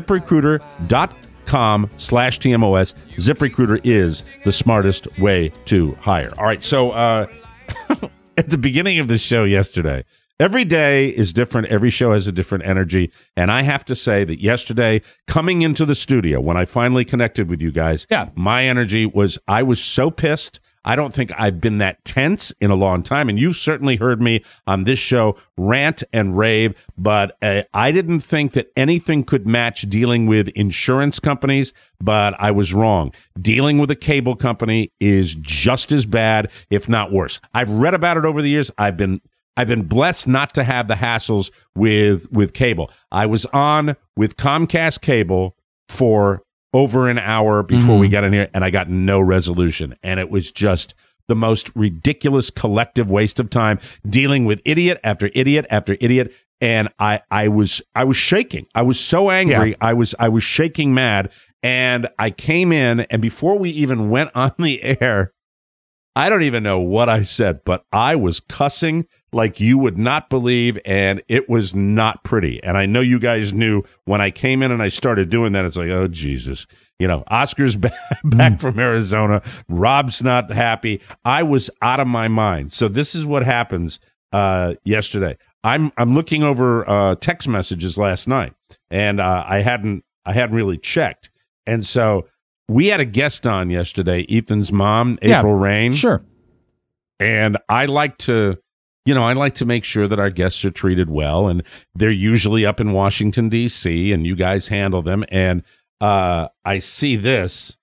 ZipRecruiter.com/TMOS. ZipRecruiter is the smartest way to hire. All right, so at the beginning of the show yesterday, every day is different. Every show has a different energy. And I have to say that yesterday, coming into the studio, when I finally connected with you guys, my energy was, I was so pissed. I don't think I've been that tense in a long time. And you've certainly heard me on this show rant and rave, but I didn't think that anything could match dealing with insurance companies, but I was wrong. Dealing with a cable company is just as bad, if not worse. I've read about it over the years. I've been blessed not to have the hassles with cable. I was on with Comcast Cable for over an hour before we got in here, and I got no resolution. And it was just the most ridiculous collective waste of time dealing with idiot after idiot after idiot. And I was shaking. I was so angry. I was shaking mad. And I came in, and before we even went on the air, I don't even know what I said, but I was cussing like you would not believe, and it was not pretty. And I know you guys knew when I came in and I started doing that, it's like, oh, Jesus. You know, Oscar's back from Arizona. Rob's not happy. I was out of my mind. So this is what happens yesterday. I'm looking over text messages last night, and I hadn't really checked. And so we had a guest on yesterday, Ethan's mom, April Rain. Sure. And I like to make sure that our guests are treated well, and they're usually up in Washington, D.C., and you guys handle them. And I see this,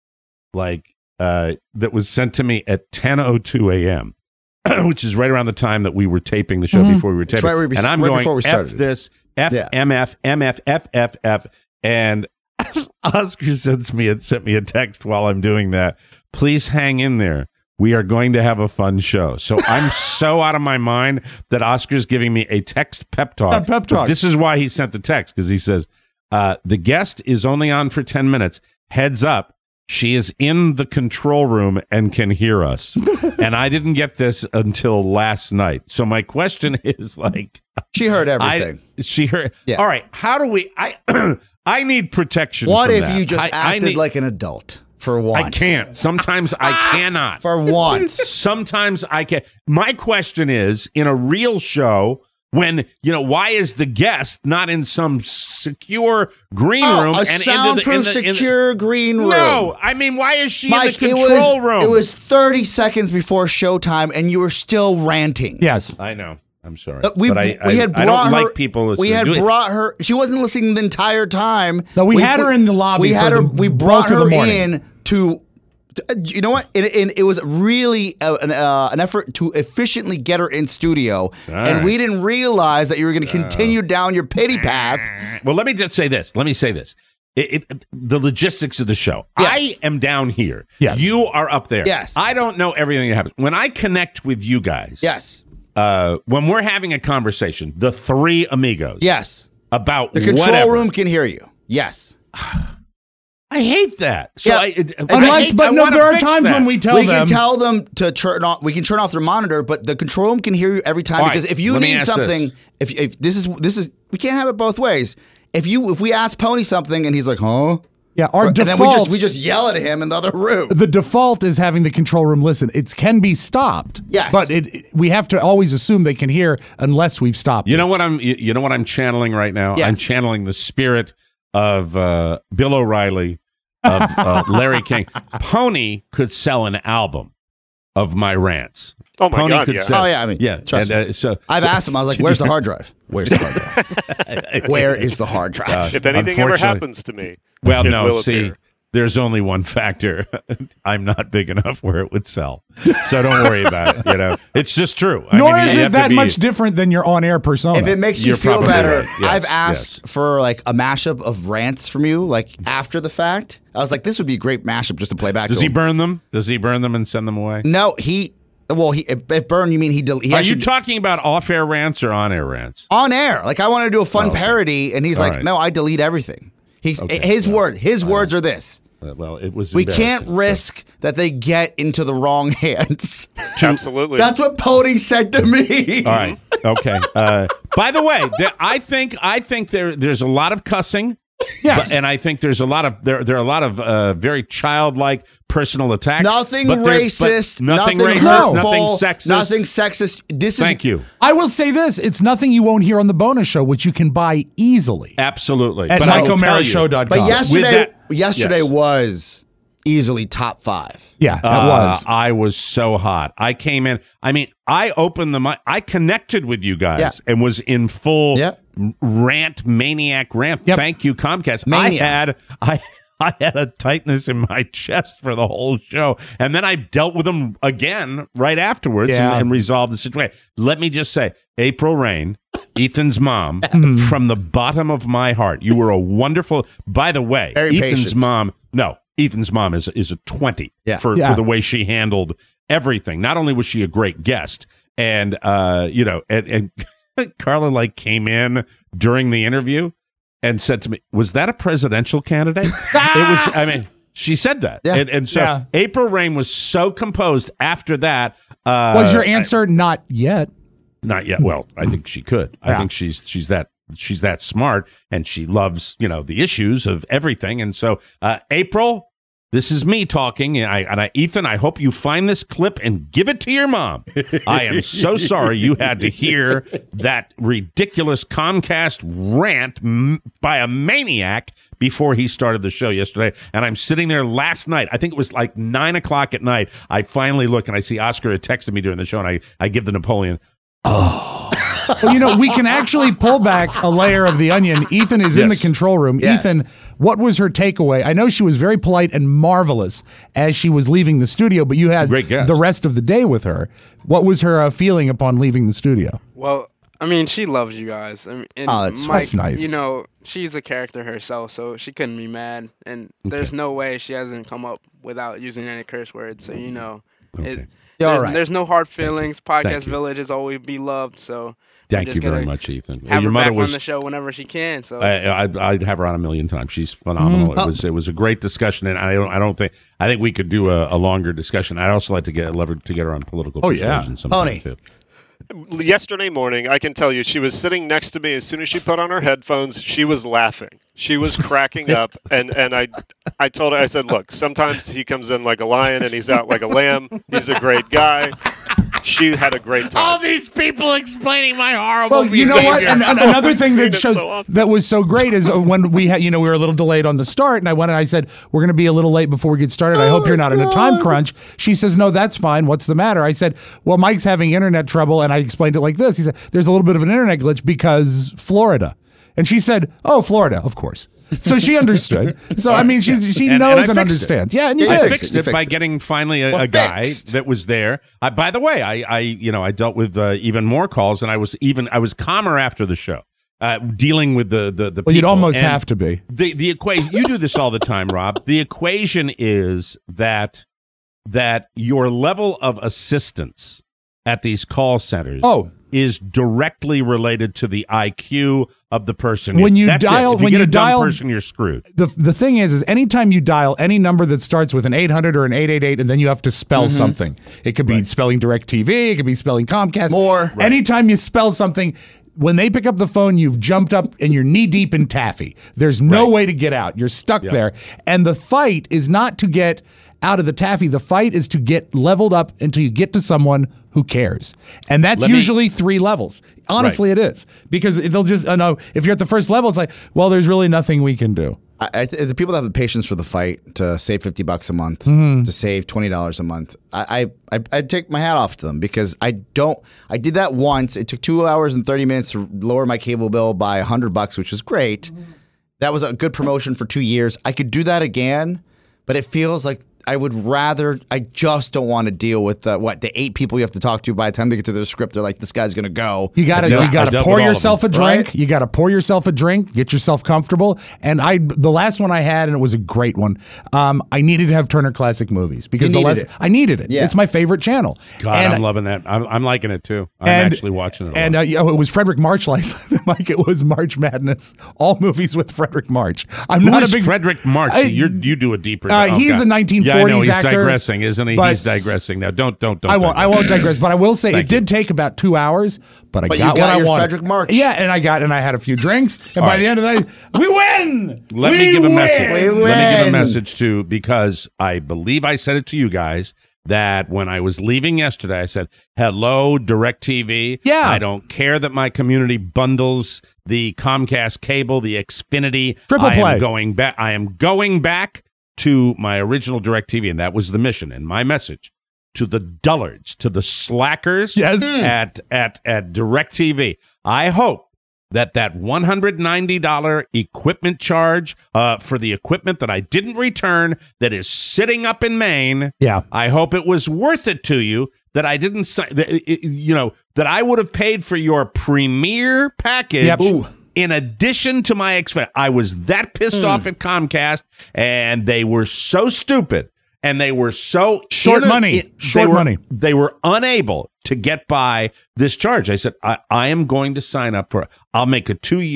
that was sent to me at 10:02 a.m., which is right around the time that we were taping the show before we were taping. Right, and I'm right going, before we F this, F, MF, MF, F, F, F. And Oscar sent me a text while I'm doing that. Please hang in there. We are going to have a fun show. So I'm so out of my mind that Oscar's giving me a text pep talk. But this is why he sent the text, because he says, the guest is only on for 10 minutes. Heads up, she is in the control room and can hear us. And I didn't get this until last night. So my question is she heard everything. She heard. Yeah. All right. How do we? I need protection. What from if that. you just acted like an adult for once? I can't. Sometimes I cannot. For once. Sometimes I can. My question is, in a real show, when, why is the guest not in some secure green room? A soundproof, secure green room. No, I mean, why is she in the control room? It was 30 seconds before showtime, and you were still ranting. Yes. I know. I'm sorry. We had brought her. Like people we had brought her. She wasn't listening the entire time. No, we had her in the lobby. We had her. We brought her in to. You know what? It was really an effort to efficiently get her in studio, and we didn't realize that you were going to continue down your pity path. Well, let me just say this. The logistics of the show. Yes. I am down here. Yes. You are up there. Yes. I don't know everything that happens. When I connect with you guys. Yes. When we're having a conversation, the three amigos. Yes. About the control whatever. room can hear you. Yes. I hate that. So there are times when we tell them. We can tell them to turn off. We can turn off their monitor, but the control room can hear you every time. Because if you need something, if this is, we can't have it both ways. If we ask Pony something and he's like, huh? Yeah, our and default. then we just yell at him in the other room. The default is having the control room listen. It can be stopped. Yes, but we have to always assume they can hear unless we've stopped. You know what I'm channeling right now? Yes. I'm channeling the spirit of Bill O'Reilly, of Larry King. Pony could sell an album of my rants. Oh my Pony God! could Yeah. sell. Oh yeah, I mean, trust me. So I've asked him. I was like, "Where's the hard drive? Where's the hard drive? Where is the hard drive?" If anything ever happens to me, well, it no. will See, appear. there's only one factor. I'm not big enough where it would sell. So don't worry about it. It's just true. Nor is it that much different than your on-air persona. If it makes you You're feel probably better, right. Yes, I've asked for a mashup of rants from you, after the fact. I was like, this would be a great mashup just to play back. Does to he him. burn them? Does he burn them and send them away? No, if burn, you mean he Are you talking about off-air rants or on-air rants? On air. I want to do a fun parody, and he's All like, right. no, I delete everything. His words are this. Well, it was. We can't risk that they get into the wrong hands. Absolutely. That's what Pony said to me. All right. Okay. By the way, I think there's a lot of cussing. Yes. And I think there's a lot of there are a lot of very childlike personal attacks. Nothing but racist. Nothing hurtful, racist. Nothing sexist. Nothing sexist. Thank you. I will say this: it's nothing you won't hear on the bonus show, which you can buy easily Absolutely. at But I will tell you- MikeO'Mara.com. But yesterday yes. was easily top 5. Yeah, that was. I was so hot. I came in. I mean, I opened the mic. I connected with you guys and was in full rant, maniac rant. Yep. Thank you, Comcast. Maniac. I had a tightness in my chest for the whole show. And then I dealt with them again right afterwards and resolved the situation. Let me just say, April Rain, Ethan's mom, from the bottom of my heart, you were a wonderful, by the way, Very Ethan's patient. mom, no, Ethan's mom is a 20 for the way she handled everything. Not only was she a great guest, and and Carla came in during the interview, and said to me, "Was that a presidential candidate?" It was. I mean, she said that, and so April Rain was so composed after that. Was your answer not yet? Not yet. Well, I think she could. I think she's that smart, and she loves the issues of everything. And so, April, this is me talking, and Ethan, I hope you find this clip and give it to your mom. I am so sorry you had to hear that ridiculous Comcast rant by a maniac before he started the show yesterday. And I'm sitting there last night. I think it was like 9 o'clock at night. I finally look and I see Oscar had texted me during the show, and I give the Napoleon. Oh. Well, we can actually pull back a layer of the onion. Ethan is in the control room. Yes. Ethan, what was her takeaway? I know she was very polite and marvelous as she was leaving the studio, but you had the rest of the day with her. What was her feeling upon leaving the studio? Well, I mean, she loves you guys. I mean, and that's nice. She's a character herself, so she couldn't be mad. And there's no way she hasn't come up without using any curse words. So, there's no hard feelings. Podcast Village is always be loved. So thank you very much, Ethan. Have your her mother back was on the show whenever she can. So I'd have her on a million times. She's phenomenal. It was a great discussion, and I think we could do a longer discussion. I'd also like to love her to get her on political persuasion sometime too. Yesterday morning, I can tell you, she was sitting next to me. As soon as she put on her headphones, she was laughing. She was cracking up, and I told her, I said, look, sometimes he comes in like a lion and he's out like a lamb. He's a great guy. She had a great time. All these people explaining my horrible behavior. You know what? And another thing that shows that was so great is when we had, we were a little delayed on the start, and I went and I said, we're going to be a little late before we get started. I hope you're not in a time crunch. She says, no, that's fine. What's the matter? I said, well, Mike's having internet trouble, and I explained it like this. He said, there's a little bit of an internet glitch because Florida. And she said, oh, Florida, of course. So she understood. So, I mean, she knows and understands. Yeah, and you I fixed it by getting finally a guy that was there. By the way, I dealt with even more calls, and I was calmer after the show, dealing with the people. Well, you'd almost have to be. The equation. You do this all the time, Rob. The equation is that your level of assistance at these call centers is directly related to the IQ of the person. When you dial, if you get a dumb person, you're screwed. The thing is anytime you dial any number that starts with an 800 or an 888, and then you have to spell something. It could be spelling DirecTV. It could be spelling Comcast. Anytime you spell something, when they pick up the phone, you've jumped up and you're knee deep in taffy. There's no way to get out. You're stuck there. And the fight is not to get out of the taffy. The fight is to get leveled up until you get to someone who cares. And that's usually 3 levels. Honestly, it is. Because they'll just, if you're at the first level, it's like, well, there's really nothing we can do. The people that have the patience for the fight to save $50 a month, to save $20 a month, I take my hat off to them, because I did that once. It took 2 hours and 30 minutes to lower my cable bill by $100, which was great. That was a good promotion for 2 years. I could do that again, but it feels like I just don't want to deal with the 8 people you have to talk to. By the time they get to their script, they're like, this guy's going to go. You got to pour yourself a drink. Right? You got to pour yourself a drink, get yourself comfortable. And the last one I had, and it was a great one, I needed to have Turner Classic Movies, because I needed it. Yeah. It's my favorite channel. God, and I'm loving that. I'm liking it too. I'm actually watching it. And it was Frederick March last Mike. It was March Madness. All movies with Frederick March. I'm not a big Frederick March. You do a deeper. He's a 1940s I know, he's actor. Digressing, isn't he? He's digressing now. Don't. I won't digress, but I will say it did take about 2 hours, but I got what I wanted. Frederick March. Yeah, and I had a few drinks, and by the end of the night, we win. Let me give a message too, because I believe I said it to you guys, that when I was leaving yesterday, I said, hello, DirecTV. Yeah. I don't care that my community bundles the Comcast cable, the Xfinity. Triple play. I am going back to my original DirecTV, and that was the mission and my message to the dullards, to the slackers at DirecTV. I hope that $190 equipment charge for the equipment that I didn't return, that is sitting up in Maine. Yeah, I hope it was worth it to you, that I didn't, that I would have paid for your premier package. Yep. Ooh. In addition to my Xfinity. I was that pissed off at Comcast, and they were so stupid, and they were so short money. They were unable to get by this charge. I said, I am going to sign up for it. I'll make a 2-year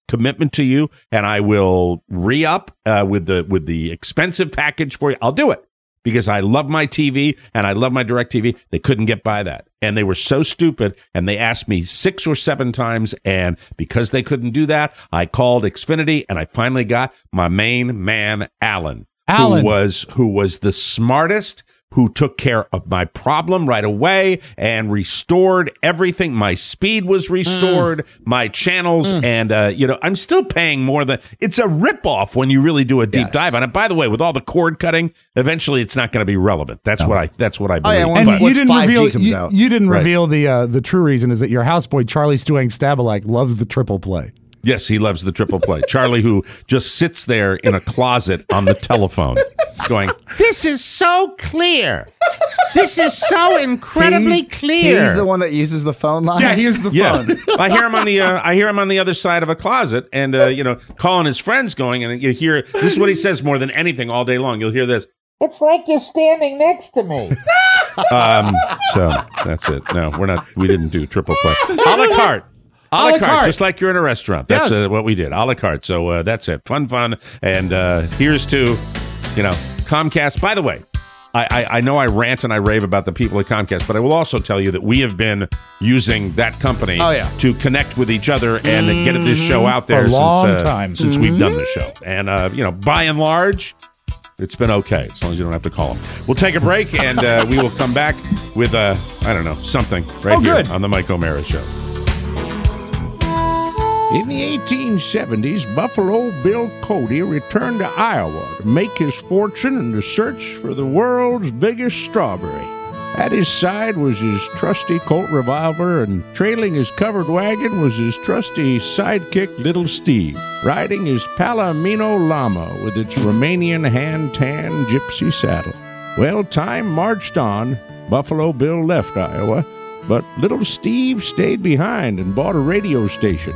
commitment to you, and I will re-up with the expensive package for you. I'll do it because I love my TV and I love my DirecTV. They couldn't get by that, and they were so stupid, and they asked me 6 or 7 times, and because they couldn't do that, I called Xfinity, and I finally got my main man, Alan. Who was the smartest, who took care of my problem right away and restored everything. My speed was restored, my channels, and I'm still paying more than it's a ripoff when you really do a deep dive on it. By the way, with all the cord cutting, eventually it's not going to be relevant. That's what I believe. Oh, yeah, and you didn't 5G reveal comes out. you didn't reveal the true reason is that your houseboy Charlie Stuang Stabalak loves the triple play. Yes, he loves the triple play. Charlie, who just sits there in a closet on the telephone going, "This is so clear. This is so incredibly clear." He's the one that uses the phone line. Yeah, he uses the phone. I hear him on the other side of a closet, and calling his friends, going, and you hear this is what he says more than anything all day long. You'll hear this. It's like you're standing next to me. So that's it. No, we didn't do triple play. A la carte. A la carte, just like you're in a restaurant. That's what we did. A la carte. So that's it. Fun. And here's to, Comcast. By the way, I know I rant and I rave about the people at Comcast, but I will also tell you that we have been using that company to connect with each other and get this show out there for a long time since we've done the show. And, by and large, it's been okay, as long as you don't have to call them. We'll take a break, and we will come back with, something right here on the Mike O'Mara Show. In the 1870s, Buffalo Bill Cody returned to Iowa to make his fortune in the search for the world's biggest strawberry. At his side was his trusty Colt revolver, and trailing his covered wagon was his trusty sidekick, Little Steve, riding his Palomino llama with its Romanian hand-tan gypsy saddle. Well, time marched on. Buffalo Bill left Iowa, but Little Steve stayed behind and bought a radio station,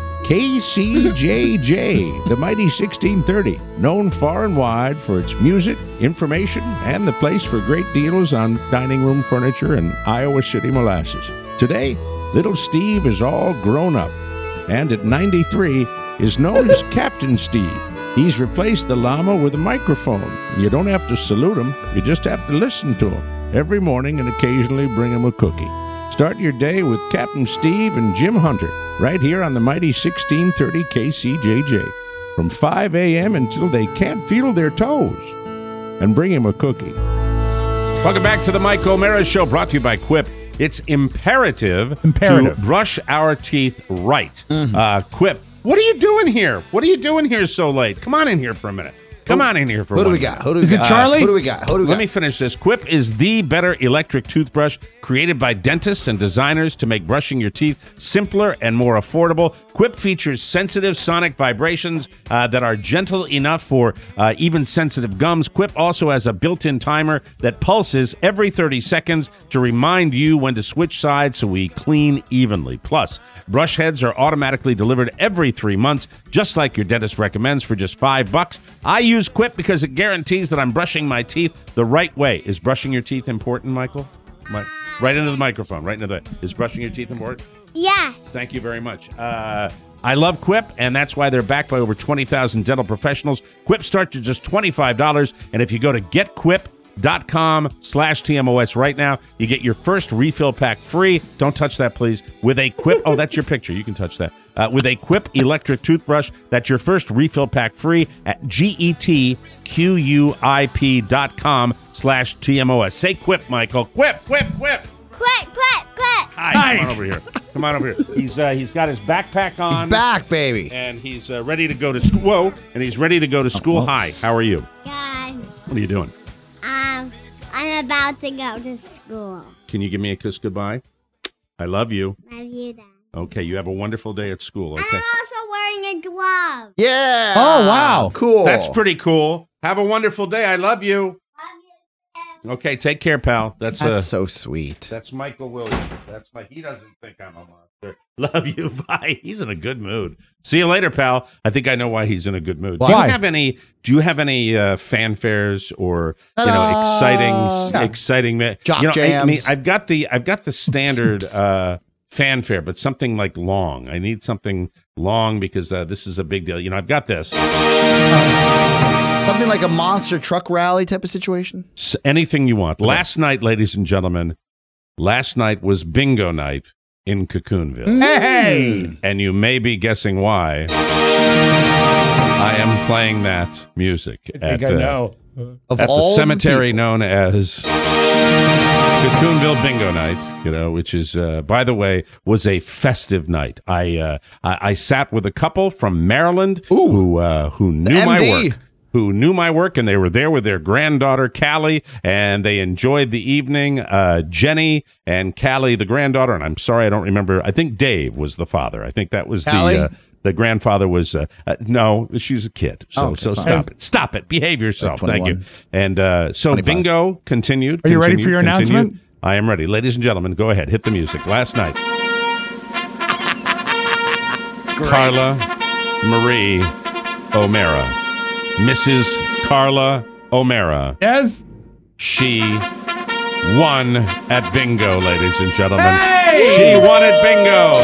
KCJJ, the mighty 1630, known far and wide for its music, information, and the place for great deals on dining room furniture and Iowa City molasses. Today, Little Steve is all grown up, and at 93 is known as Captain Steve. He's replaced the llama with a microphone. You don't have to salute him, you just have to listen to him every morning and occasionally bring him a cookie. Start your day with Captain Steve and Jim Hunter, right here on the mighty 1630 KCJJ, from 5 a.m. until they can't feel their toes. And bring him a cookie. Welcome back to the Mike O'Mara Show, brought to you by Quip. It's imperative to brush our teeth right. Quip, what are you doing here? What are you doing here so late? Come on in here for a minute. Come on in here for Who do we minute. got? Is it Charlie? Who do we got? Let me finish this. Quip is the better electric toothbrush created by dentists and designers to make brushing your teeth simpler and more affordable. Quip features sensitive sonic vibrations that are gentle enough for even sensitive gums. Quip also has a built-in timer that pulses every 30 seconds to remind you when to switch sides so we clean evenly. Plus, brush heads are automatically delivered every 3 months, just like your dentist recommends, for just $5. I use Quip because it guarantees that I'm brushing my teeth the right way. Is brushing your teeth important, Michael? Right into the microphone. Is brushing your teeth important? Yes. Thank you very much. I love Quip, and that's why they're backed by over 20,000 dental professionals. Quip starts at just $25, and if you go to getquip.com/TMOS right now, you get your first refill pack free. Don't touch that, please. With a Quip, oh, that's your picture. You can touch that. With a Quip electric toothbrush, that's your first refill pack free at getquip.com/TMOS. Say Quip, Michael. Quip, Quip, Quip. Quip, quip, quip. Hi, Nice. Come on over here. He's got his backpack on. He's back, baby. And he's ready to go to school. Whoa. And he's ready to go to school. Hi, how are you? Good. What are you doing? I'm about to go to school. Can you give me a kiss goodbye? I love you. Love you, Dad. Okay, you have a wonderful day at school. Okay. I'm also wearing a glove. Yeah. Oh, wow. Cool. That's pretty cool. Have a wonderful day. I love you. Okay, take care, pal. That's so sweet. That's Michael Williams. He doesn't think I'm a monster. Love you. Bye. He's in a good mood. See you later, pal. I think I know why he's in a good mood. Why? Do you have any fanfares or exciting Jock jams? I've got the standard fanfare, but something like long. I need something long because this is a big deal. You know, I've got this. Something like a monster truck rally type of situation? Anything you want. Last night, ladies and gentlemen, was bingo night in Cocoonville. Hey! And you may be guessing why I am playing that music at the cemetery known as Cocoonville Bingo Night, you know, which is, by the way, was a festive night. I sat with a couple from Maryland who knew my work. Who knew my work, and they were there with their granddaughter, Callie, and they enjoyed the evening. Jenny and Callie, the granddaughter, and I'm sorry, I don't remember. I think Dave was the father. I think that was the grandfather was, no, she's a kid. So stop it. Stop it. Behave yourself. Thank you. And so 25. Bingo continued. Are you ready for your announcement? I am ready. Ladies and gentlemen, go ahead. Hit the music. Last night, Carla Marie O'Mara. Mrs. Carla O'Mara. Yes? She won at bingo, ladies and gentlemen. Hey! She won at bingo.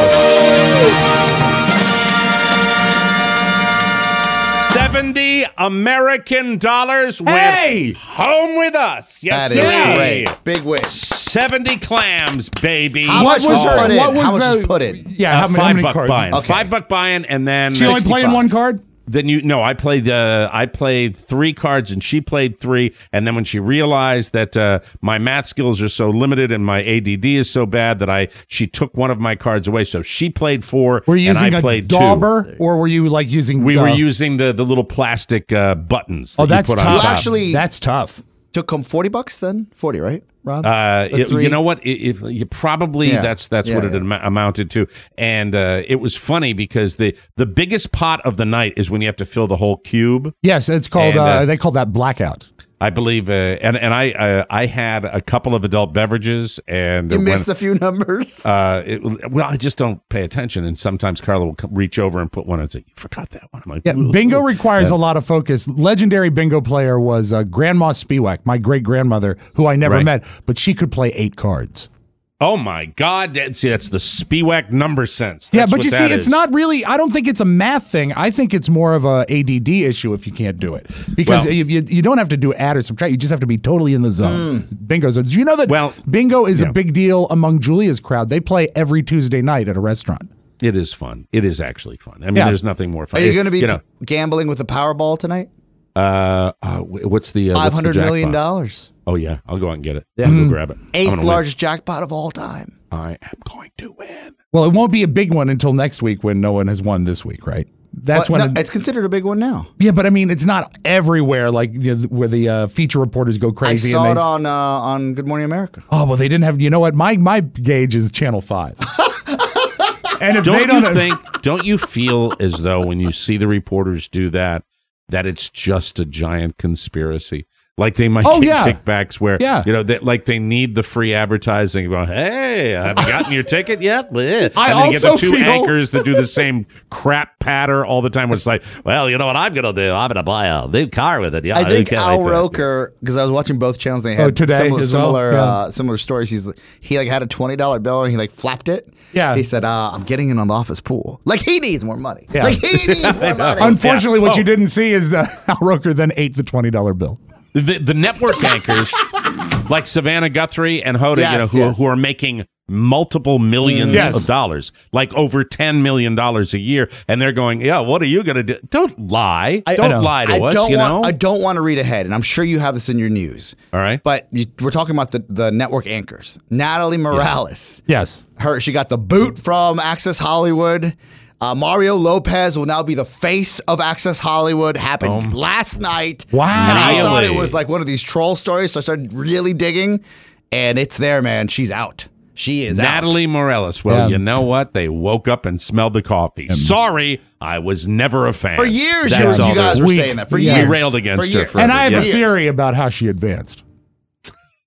$70 American went home with us. Yes, that is great. Big win. 70 clams, baby. How much was put in? Yeah, how many $5 cards? buy-in. Okay. $5 buy-in, and then So you only playing one card? Then I played 3 cards and she played 3, and then when she realized that my math skills are so limited and my ADD is so bad that she took one of my cards away, so she played 4 Were you and using I a played 2. dauber, or were you like using? We were using the little plastic buttons. Oh, that's put tough. on top. Actually, that's tough. Took him $40 then? 40, right, Rob? You know what? If you probably that's what it amounted to, and it was funny because the biggest pot of the night is when you have to fill the whole cube. Yes, it's called. They call that blackout. I believe, and I had a couple of adult beverages, and you missed a few numbers. I just don't pay attention, and sometimes Carla will reach over and put one and say, "You forgot that one." I'm like, bingo requires a lot of focus. Legendary bingo player was Grandma Spiewak, my great grandmother, who I never met, but she could play 8 cards. Oh my God! See, that's the Spiewak number sense. Yeah, but you see, it's not really. I don't think it's a math thing. I think it's more of a ADD issue if you can't do it, because you don't have to do add or subtract. You just have to be totally in the zone. Bingo zones. You know that bingo is a big deal among Julia's crowd. They play every Tuesday night at a restaurant. It is fun. It is actually fun. I mean, there's nothing more fun. Are you going to be gambling with the Powerball tonight? What's the $500 million? Oh yeah, I'll go out and get it. Yeah. I'll go grab it. 8th largest jackpot of all time. I am going to win. Well, it won't be a big one until next week when no one has won this week, right? That's when it's considered a big one now. Yeah, but I mean, it's not everywhere like where the feature reporters go crazy. I saw it on Good Morning America. Oh well, they didn't have. You know what? My gauge is Channel 5. And if don't you feel as though when you see the reporters do that it's just a giant conspiracy? Like they might get kickbacks where, they need the free advertising. About, hey, have you gotten your ticket yet? And then you get the 2 anchors that do the same crap patter all the time. Where it's like, well, you know what I'm going to do? I'm going to buy a new car with it. Yeah, I think Al Roker, because I was watching both channels, they had similar stories. He had a $20 bill and he flapped it. Yeah. He said, I'm getting in on the office pool. Like he needs more money. Yeah. Like he needs more money. Unfortunately, what you didn't see is that Al Roker then ate the $20 bill. The network anchors like Savannah Guthrie and Hoda, who are making multiple millions of dollars, like over $10 million a year, and they're going, what are you going to do? Don't lie. Don't lie to us. I don't want to read ahead, and I'm sure you have this in your news. All right. But we're talking about the network anchors. Natalie Morales. Yes. She got the boot from Access Hollywood. Mario Lopez will now be the face of Access Hollywood. Happened last night. Wow. And I thought it was like one of these troll stories, so I started really digging, and it's there, man. She's out. She is Natalie Morales. Well, you know what? They woke up and smelled the coffee. Sorry, I was never a fan. For years, you guys were saying that. For years. We railed against her. And I have a theory about how she advanced.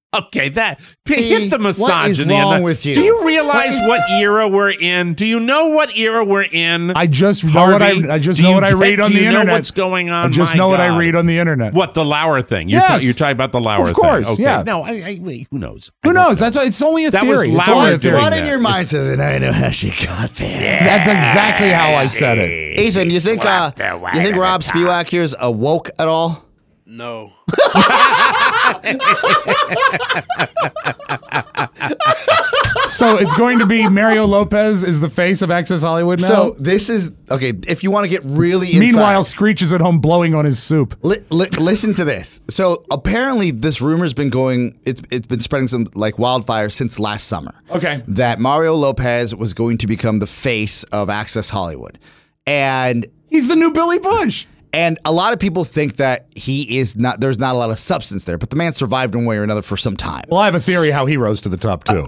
Okay, hit the misogyny. What is wrong with you? Do you realize what era we're in? Do you know what era we're in? I just know what I read on the internet. Do you know what's going on? I just know what I read on the internet. What, the Lauer thing? Yes. You're talking about the Lauer thing. Of course, Okay. yeah. No, wait, who knows? Who knows? It's only a that theory. Was it's only a theory. What in your mind says, and I know how she got there. Yeah. That's exactly how I said it. Ethan, you think Rob Spiewak here's awoke at all? No. So it's going to be Mario Lopez is the face of Access Hollywood now? So this is, okay, if you want to get really inside. Meanwhile, Screech is at home blowing on his soup. Listen to this. So apparently this rumor's been going, it's been spreading some like wildfire since last summer. Okay. That Mario Lopez was going to become the face of Access Hollywood. And he's the new Billy Bush. And a lot of people think that there's not a lot of substance there, but the man survived one way or another for some time. Well, I have a theory how he rose to the top, too.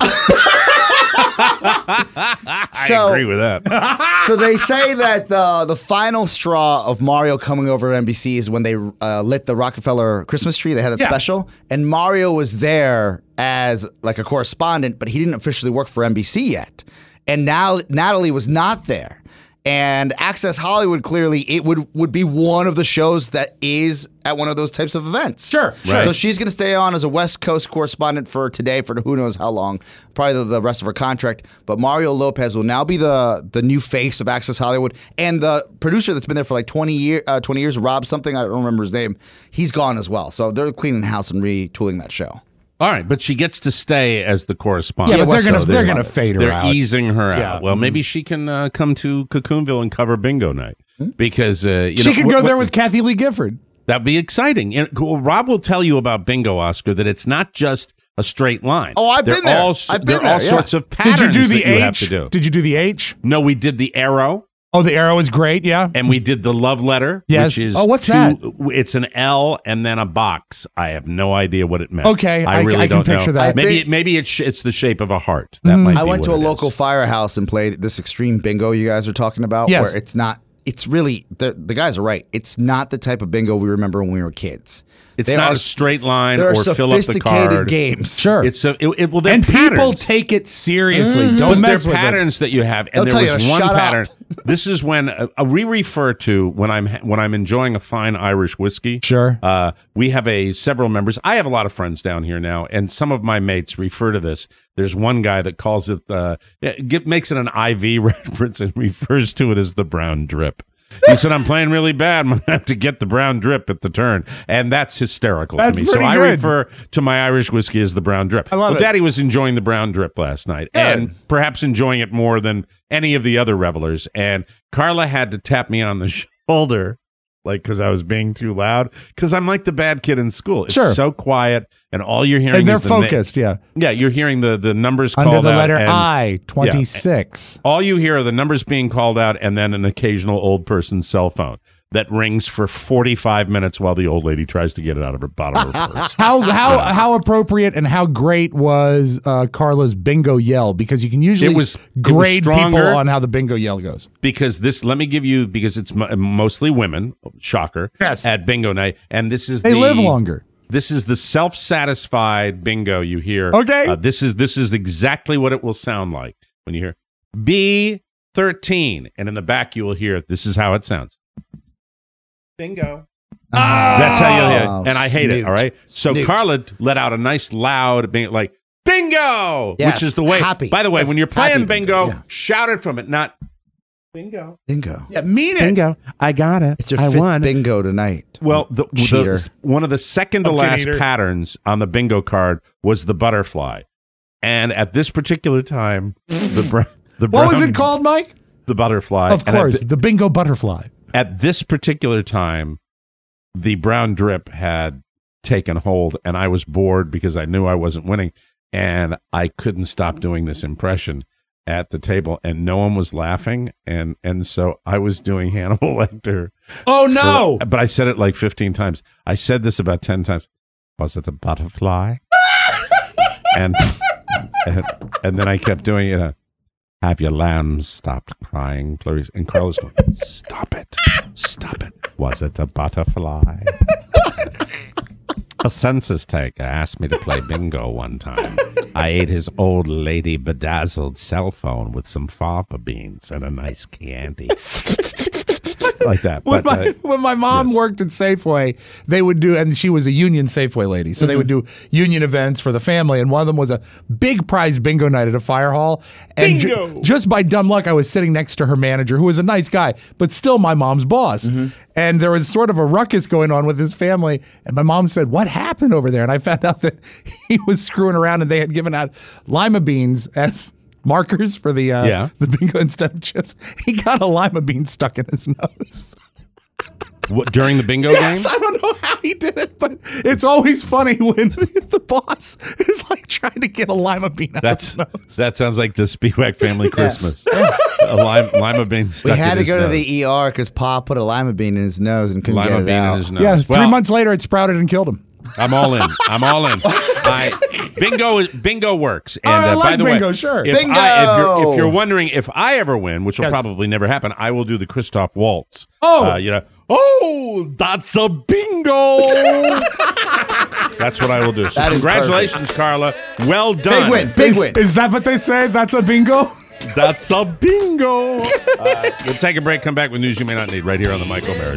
I agree with that. So they say that the final straw of Mario coming over to NBC is when they lit the Rockefeller Christmas tree. They had that special. And Mario was there as like a correspondent, but he didn't officially work for NBC yet. And now Natalie was not there. And Access Hollywood, clearly, it would be one of the shows that is at one of those types of events. Sure. Right. So she's going to stay on as a West Coast correspondent for today for who knows how long, probably the rest of her contract. But Mario Lopez will now be the new face of Access Hollywood. And the producer that's been there for like 20 years, Rob something, I don't remember his name, he's gone as well. So they're cleaning house and retooling that show. All right, but she gets to stay as the correspondent. Yeah, but they're gonna fade her out. They're easing her out. Yeah. Well, maybe she can come to Cocoonville and cover bingo night because she could go there with Kathy Lee Gifford. That'd be exciting. And Rob will tell you about bingo, Oscar, that it's not just a straight line. Oh, I've been there. There are all sorts of patterns Did you do the that you H? have to do. Did you do the H? No, we did the arrow. Oh, the arrow is great, yeah. And we did the love letter, yes. which is what's that? It's an L and then a box. I have no idea what it meant. Okay, I really can don't picture know. that. Maybe it's the shape of a heart. That might be I went to a what it local is. firehouse and played this extreme bingo you guys are talking about. Yes. Where it's not. It's really the guys are right. It's not the type of bingo we remember when we were kids. It's not a straight line there or are fill up the sophisticated card. games. Sure. It's they're and patterns. people take it seriously. Don't but mess they're with patterns that you have, and They'll there tell was you to one shut pattern. up. This is when we refer to when I'm enjoying a fine Irish whiskey. Sure. We have several members. I have a lot of friends down here now, and some of my mates refer to this. There's one guy that calls it makes it an IV reference and refers to it as the brown drip. He said, I'm playing really bad. I'm going to have to get the brown drip at the turn. And that's hysterical to me. So I refer to my Irish whiskey as the brown drip. I love it. Daddy was enjoying the brown drip last night and perhaps enjoying it more than any of the other revelers. And Carla had to tap me on the shoulder, like, because I was being too loud. Because I'm like the bad kid in school. It's so quiet, and all you're hearing and they're is focused, yeah. Yeah, you're hearing the numbers under called the out. letter and- I, 26. all you hear are the numbers being called out and then an occasional old person's cell phone that rings for 45 minutes while the old lady tries to get it out of her bottom of her purse. How appropriate and how great was Carla's bingo yell? Because you can usually grade people stronger on how the bingo yell goes. Because it's mostly women, shocker, at bingo night. And this is They live longer. This is the self-satisfied bingo you hear. Okay. This is exactly what it will sound like when you hear B13. And in the back you will hear, this is how it sounds. Bingo. That's how you'll hear it. And I hate it, all right? So Carla let out a nice loud bingo, like, bingo! Yes, which is the way. happy. By the way, Yes, when you're playing happy bingo, bingo, yeah. shout it from it, not bingo. Bingo. Yeah, mean it. Bingo. I got it. It's your I fifth won. bingo tonight. Well, Cheater. one of the second to Okay, last eater. patterns on the bingo card was the butterfly. And at this particular time, the What was it called, Mike? The butterfly. Of And course, the bingo butterfly. at this particular time, the brown drip had taken hold, and I was bored because I knew I wasn't winning, and I couldn't stop doing this impression at the table, and no one was laughing, and so I was doing Hannibal Lecter. Oh no! But I said it like 15 times. I said this about 10 times. Was it a butterfly? and then I kept doing it. Have your lambs stopped crying, Clarice? And Carla's going, stop it. Stop it. Was it a butterfly? A census taker asked me to play bingo one time. I ate his old lady bedazzled cell phone with some fava beans and a nice Chianti. Like that. When my mom worked at Safeway, they would do, and she was a union Safeway lady, so they would do union events for the family, and one of them was a big prize bingo night at a fire hall. And just by dumb luck, I was sitting next to her manager, who was a nice guy, but still my mom's boss. And there was sort of a ruckus going on with his family, and my mom said, "What happened over there?" And I found out that he was screwing around, and they had given out lima beans as markers for the bingo instead of chips. He got a lima bean stuck in his nose. What, during the bingo game? game? I don't know how he did it, but it's always funny when the boss is like trying to get a lima bean out of his nose. That sounds like the Spiewak family Christmas. A lima bean stuck in his nose. We had to go to the ER because Pa put a lima bean in his nose and couldn't get it out. In his nose. Yeah, 3 months later, it sprouted and killed him. I'm all in. Bingo works. And I like by the bingo, way, sure. If you're wondering if I ever win, which will probably never happen, I will do the Christoph Waltz. That's a bingo. That's what I will do. So congratulations, Carla. Well done. Big win. Is that what they say? That's a bingo? That's a bingo. We'll take a break, come back with news you may not need right here on the Mike O'Meara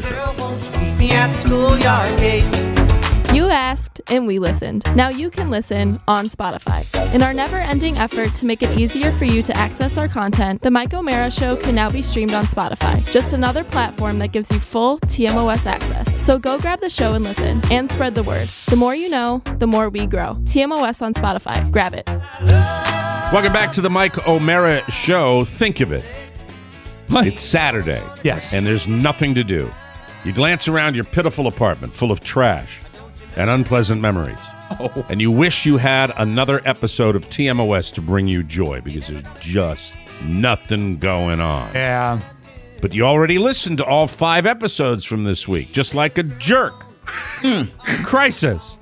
Show. You asked, and we listened. Now you can listen on Spotify. In our never-ending effort to make it easier for you to access our content, The Mike O'Meara Show can now be streamed on Spotify. Just another platform that gives you full TMOS access. So go grab the show and listen, and spread the word. The more you know, the more we grow. TMOS on Spotify. Grab it. Welcome back to The Mike O'Meara Show. Think of it. It's Saturday. Yes. And there's nothing to do. You glance around your pitiful apartment full of trash and unpleasant memories. And you wish you had another episode of TMOS to bring you joy because there's just nothing going on. Yeah. But you already listened to all 5 episodes from this week, just like a jerk. Crisis.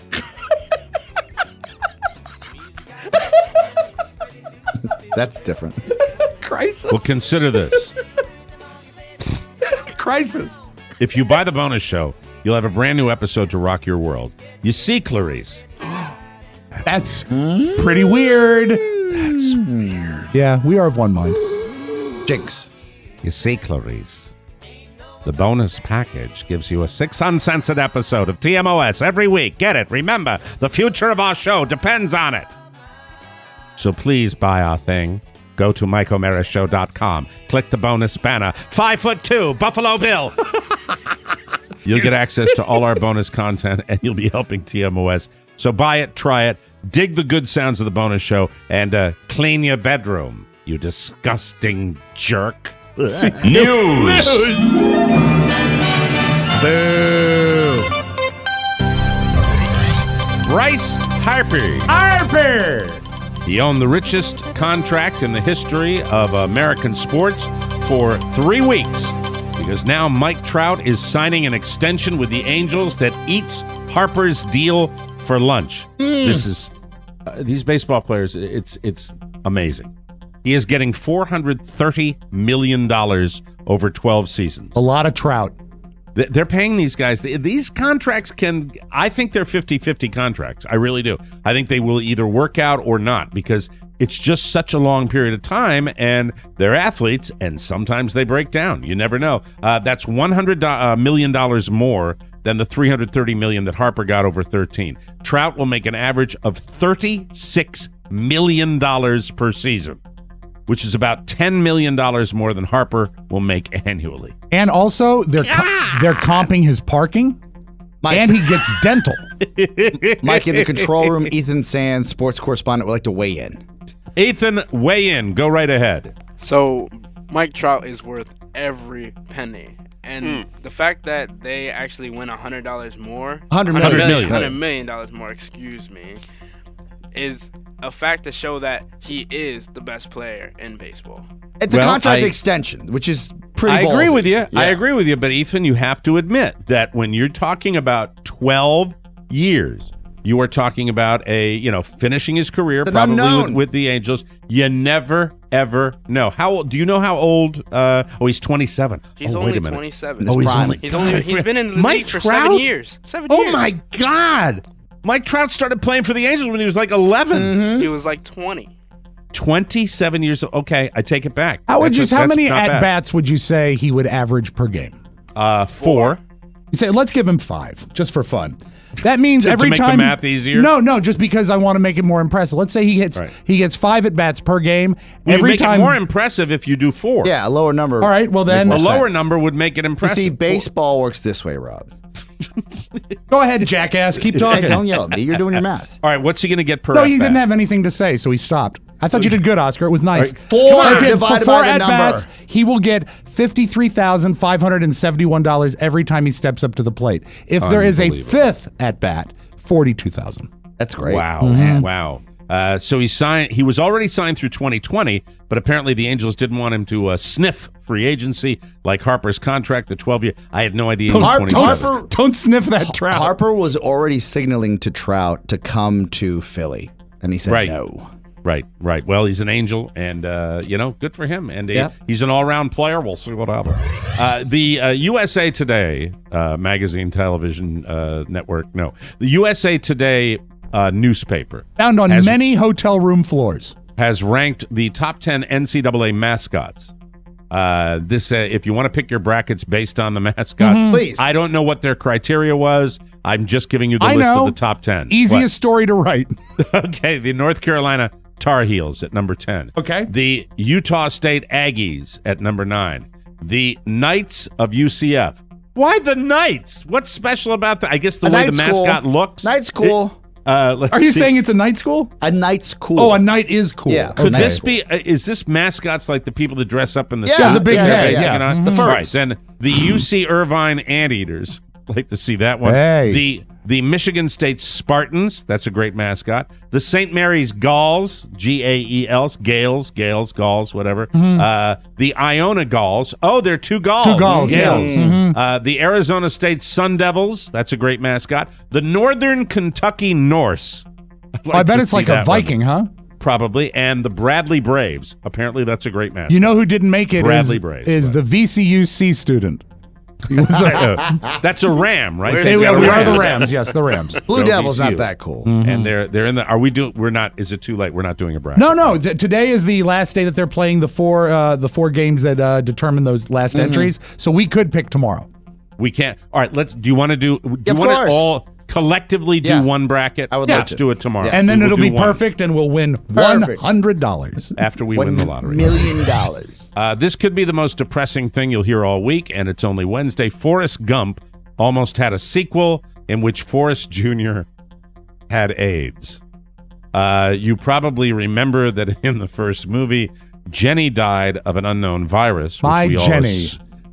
That's different. Crisis. Well, consider this. Crisis. If you buy the bonus show, you'll have a brand new episode to rock your world. You see, Clarice. That's pretty weird. That's weird. Yeah, we are of one mind. Jinx. You see, Clarice. The bonus package gives you a 6 uncensored episode of TMOS every week. Get it? Remember, the future of our show depends on it. So please buy our thing. Go to MikeO'MearaShow.com. Click the bonus banner. 5'2", Buffalo Bill. You'll get access to all our bonus content, and you'll be helping TMOS. So buy it, try it, dig the good sounds of the bonus show, and clean your bedroom, you disgusting jerk. News. Boo. Bryce Harper. He owned the richest contract in the history of American sports for 3 weeks because now Mike Trout is signing an extension with the Angels that eats Harper's deal for lunch. This is these baseball players. It's amazing. He is getting $430 million over 12 seasons. A lot of Trout. They're paying these guys. These contracts I think they're 50-50 contracts. I really do. I think they will either work out or not because it's just such a long period of time and they're athletes and sometimes they break down. You never know. That's $100 million more than the $330 million that Harper got over 13. Trout will make an average of $36 million per season, which is about $10 million more than Harper will make annually. And also, they're comping his parking, Mike. and he gets dental. Mike, in the control room, Ethan Sands, sports correspondent, would like to weigh in. Ethan, weigh in. Go right ahead. So, Mike Trout is worth every penny. And the fact that they actually win $100 more, $100 million more, excuse me, is a fact to show that he is the best player in baseball. It's a contract extension, which is pretty ballsy. I agree with you. Yeah. I agree with you. But, Ethan, you have to admit that when you're talking about 12 years, you are talking about finishing his career probably with the Angels. You never, ever know. How old? Do you know how old? He's 27. He's only 27. He's been in the league for 7 years. 7 years. Oh, my God. Mike Trout started playing for the Angels when he was like 11. He was like 20. 27 years old. Okay, I take it back. How many not bad. at-bats would you say he would average per game? 4. You say, let's give him 5, just for fun. That means To every make time the math easier? No, just because I want to make it more impressive. Let's say he gets 5 at bats per game. Well, every you make time it more impressive if you do 4. Yeah, a lower number. All right, well then a lower number would make it You impressive. see, baseball works this way, Rob. Go ahead, jackass. Keep talking. Hey, don't yell at me. You're doing your math. All right, what's he going to get per No, at he bat? didn't have anything to say, so he stopped. I thought you did good, Oscar. It was nice. Right. 4 Come on, if he had divided four by the at-bats, number. he will get $53,571 every time he steps up to the plate. If there is a 5th at-bat, $42,000. That's great. Wow. Mm-hmm. Wow. So he was already signed through 2020, but apparently the Angels didn't want him to sniff free agency like Harper's contract, the 12-year. I had no idea he was 27. Don't sniff that Trout. Harper was already signaling to Trout to come to Philly, and he said no. Right. Well, he's an Angel, and, good for him. And he's an all-around player. We'll see what happens. The USA Today magazine, television network, the USA Today newspaper. Found on many hotel room floors. Has ranked the top 10 NCAA mascots. If you want to pick your brackets based on the mascots, please. I don't know what their criteria was. I'm just giving you the list of the top 10. Easiest story to write. Okay, the North Carolina Tar Heels at number 10. Okay. The Utah State Aggies at number 9. The Knights of UCF. Why the Knights? What's special about that? I guess the way the mascot looks. Knight's cool. Are you saying it's a night school? A knight's cool. Oh, a knight is cool. Yeah. Could this be? Is this mascots like the people that dress up in the the big head? Yeah. Mm-hmm. The furs. Right. Then the UC Irvine Anteaters. Like to see that one. Hey. The Michigan State Spartans. That's a great mascot. The St. Mary's Gauls. Gaels. Gauls. Whatever. The Iona Gauls. Oh, they're 2 Gauls. 2 Gauls. Gales. Yeah. The Arizona State Sun Devils. That's a great mascot. The Northern Kentucky Norse. I bet it's like a Viking, huh? Probably. And the Bradley Braves. Apparently, that's a great mascot. You know who didn't make it Bradley Braves. is the VCUC student. That's a Ram, right? We are the Rams. Yes, the Rams. Blue Go Devils VCU. not that cool. And they're in the. Are we doing? We're not. Is it too late? We're not doing a bracket. No. Today is the last day that they're playing the four games that determine those last entries. So we could pick tomorrow. We can't. All right. Let's. Do you want to do? Do you Of want course. to all collectively do one bracket? I would Let's like to. do it tomorrow. And then We'll it'll do be one perfect, and we'll win Perfect. $100 after we win the lottery. $1 million. This could be the most depressing thing you'll hear all week, and it's only Wednesday. Forrest Gump almost had a sequel in which Forrest Jr. had AIDS. You probably remember that in the first movie, Jenny died of an unknown virus. My Jenny.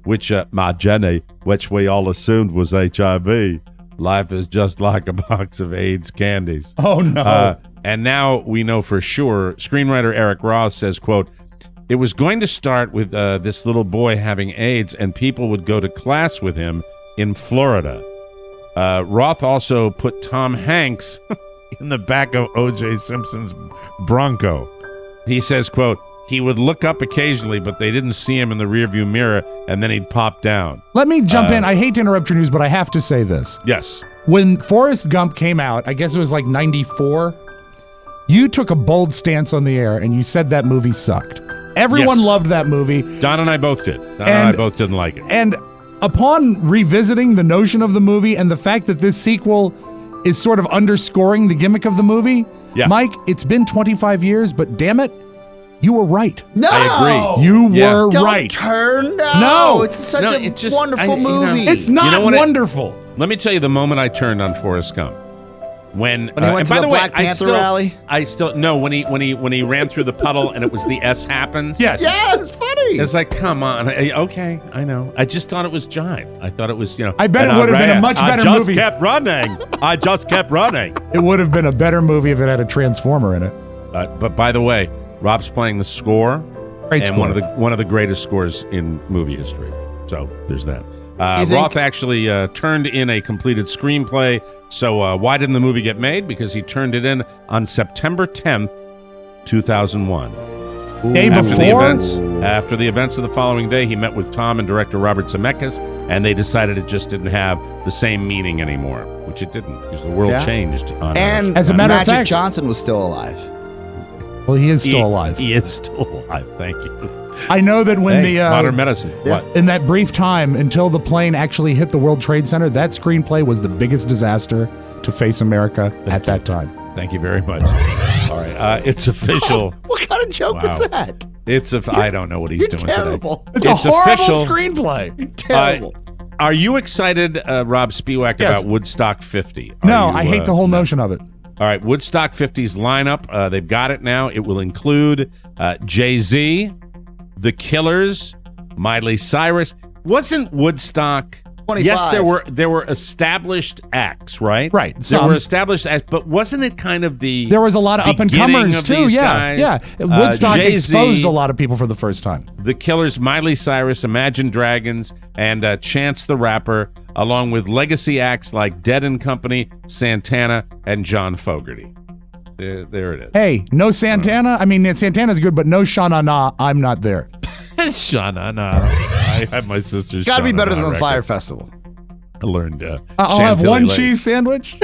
Which we all assumed was HIV. Life is just like a box of AIDS candies. Oh, no. And now we know for sure, screenwriter Eric Roth says, quote, it was going to start with this little boy having AIDS, and people would go to class with him in Florida. Roth also put Tom Hanks in the back of O.J. Simpson's Bronco. He says, quote, he would look up occasionally, but they didn't see him in the rearview mirror, and then he'd pop down. Let me jump in. I hate to interrupt your news, but I have to say this. Yes. When Forrest Gump came out, I guess it was like 94, you took a bold stance on the air, and you said that movie sucked. Everyone Yes. loved that movie. Don and I both did. Don and I both didn't like it. And upon revisiting the notion of the movie and the fact that this sequel is sort of underscoring the gimmick of the movie, Mike, it's been 25 years, but damn it, you were right. No, I agree. You Yeah. were Don't right. turn down. No. It's such No, a it's just- wonderful movie. It's not You know what wonderful. Let me tell you the moment I turned on Forrest Gump. When he went and to by the way, Black Panther rally? I still no when he ran through the puddle and it was the S happens. Yes. Yeah, it's funny. It's like, come on. Okay, I know. I just thought it was jive. I thought it was, I bet it would have been a much better I just movie. kept running. I just kept running. It would have been a better movie if it had a Transformer in it. But by the way, Rob's playing the score. Great and score. one of the greatest scores in movie history. So there's that. You think- Roth actually turned in a completed screenplay. So why didn't the movie get made? Because he turned it in on September 10th, 2001. Day before? After the events of the following day, he met with Tom and director Robert Zemeckis, and they decided it just didn't have the same meaning anymore, which which it didn't, because the world Yeah. changed. And As a matter of Magic fact- Johnson was still alive. Well, he is still alive. He is still alive. Thank you. I know that when the modern medicine. What? in that brief time until the plane actually hit the World Trade Center, that screenplay was the biggest disaster to face America at that time. Thank you very much. All right, it's official. What kind of joke Wow. is that? I don't know what he's doing terrible. today. It's a horrible official. screenplay. Terrible. Are you excited, Rob Spiewak, Yes. about Woodstock 50? No, Are you, I hate the whole notion of it. All right, Woodstock 50's lineup. They've got it now. It will include Jay-Z, The Killers, Miley Cyrus. Wasn't Woodstock 25. Yes, there were established acts, right? Right. There were established acts, but wasn't it kind of the There was a lot of up and comers too. These Yeah, guys? yeah. Woodstock Jay-Z, exposed a lot of people for the first time. The Killers, Miley Cyrus, Imagine Dragons, and Chance the Rapper, along with legacy acts like Dead and Company, Santana, and John Fogerty. There it is. Hey, no Santana. I mean, Santana's good, but no Sha Na Na. I'm not there. Sha Na Na. I had my sister's. Got to be Sha Na better Na than the record. Fire Festival. I learned. I'll have Chantilly one lace. cheese sandwich.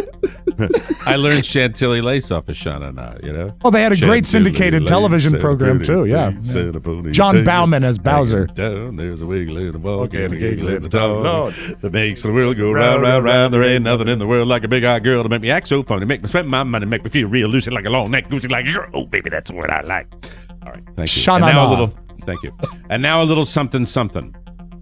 I learned Chantilly lace off of Sha Na Na, you know? Oh, they had a great syndicated Chantilly television lace, program, pretty too, yeah. please, and a pony John tail. Bauman as Bowser. Down, there's a wiggle in the walk Okay, and a and a giggle giggle in in the the talk Lord. that makes the world go round, round, round. There ain't nothing in the world like a big-eyed girl to make me act so funny, make me spend my money, make me feel real lucid like a long neck, goosey like a girl. Oh, baby, that's what I like. All right, thank you. Sha And Na now a Na. little, thank you. And now a little something, something.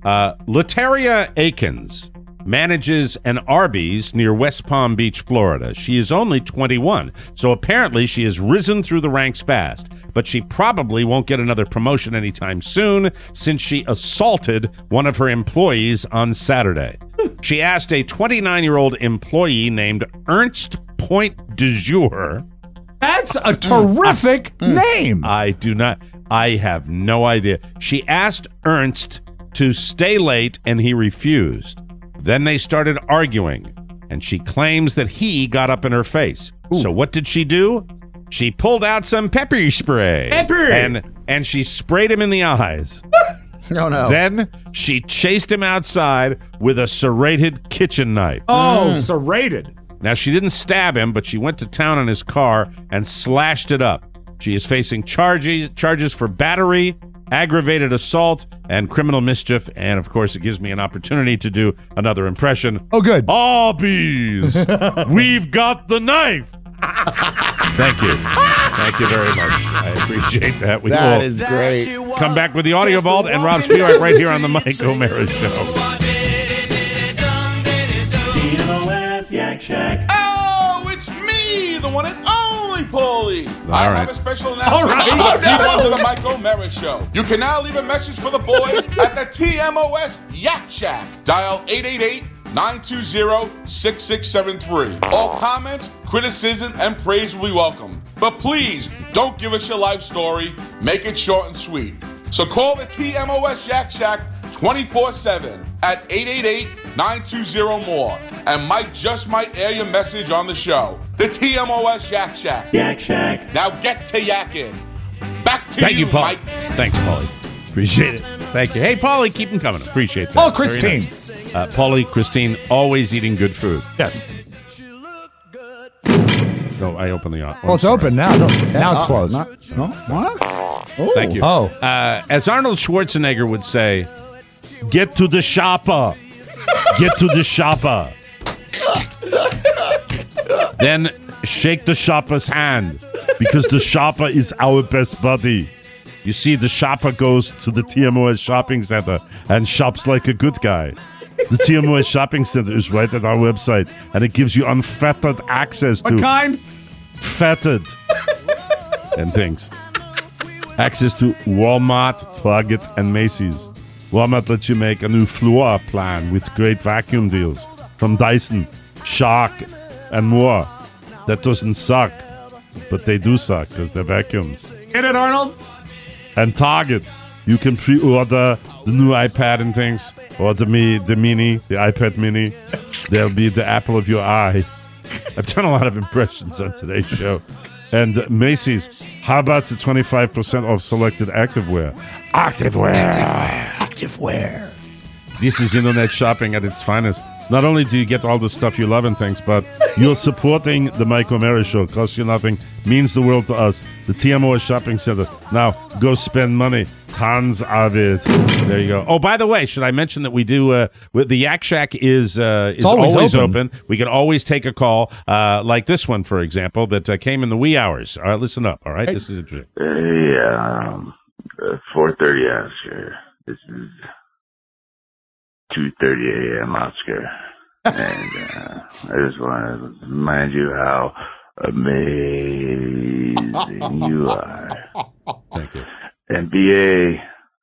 Lataria Akins manages an Arby's near West Palm Beach, Florida. She is only 21, so apparently she has risen through the ranks fast. But she probably won't get another promotion anytime soon since she assaulted one of her employees on Saturday. She asked a 29-year-old employee named Ernst Point de Jour. That's a terrific name. I have no idea. She asked Ernst to stay late and he refused. Then they started arguing, and she claims that he got up in her face. So what did she do? She pulled out some pepper spray. And she sprayed him in the eyes. No. Then she chased him outside with a serrated kitchen knife. Oh, serrated. Now, she didn't stab him, but she went to town on his car and slashed it up. She is facing charges for battery, aggravated assault, and criminal mischief. And, of course, it gives me an opportunity to do another impression. Oh, good. Arby's, we've got the knife. Thank you. Thank you very much. I appreciate that. That is great. Come back with the Audio Vault and Rob Spiewak right here on the Mike O'Mara Show. Yak Shack. Oh, it's me, the one and only Paulie. I have a special announcement for the people to the Mike O'Mara Show. You can now leave a message for the boys at the TMOS Yak Shack. Dial 888-920-6673. All comments, criticism, and praise will be welcome. But please, don't give us your life story. Make it short and sweet. So call the TMOS Yak Shack 24/7 at 888-920-MORE. And Mike just might air your message on the show. The TMOS Yak Shack. Yak Shack. Now get to yakking. Back to Thank you, Paul. Mike. Thanks, Paulie. Appreciate it. Thank you. Hey, Paulie, keep them coming. Appreciate that. Oh, Very Christine. nice. Paulie, Christine, always eating good food. Yes. No, I opened the. Well, it's open now. Now it's closed. No? What? Thank you. Oh. As Arnold Schwarzenegger would say, get to the shopper. Get to the shopper. Then shake the shopper's hand, because the shopper is our best buddy. You see, the shopper goes to the TMOS shopping center and shops like a good guy. The TMOS shopping center is right at our website, and it gives you unfettered access to What kind? fettered and things. Access to Walmart, Target, and Macy's. Walmart lets you make a new floor plan with great vacuum deals from Dyson, Shark, and more. That doesn't suck, but they do suck because they're vacuums. Get it, Arnold? And Target, you can pre-order the new iPad and things, or the mini, the iPad mini. They'll be the apple of your eye. I've done a lot of impressions on today's show. And Macy's, how about the 25% off selected activewear? Activewear. Activewear. This is internet shopping at its finest. not only do you get all the stuff you love and things, but you're supporting the Mike O'Mara Show. Costs you nothing, means the world to us. The TMO Shopping Center. Now, go spend money. Tons of it. There you go. Oh, by the way, should I mention that we do, the Yak Shack is always open. We can always take a call, like this one, for example, that came in the wee hours. All right, listen up, all right? This is interesting. 4:30 Oscar. This is 2:30 a.m. Oscar. And I just want to remind you how amazing you are. Thank you. And BA.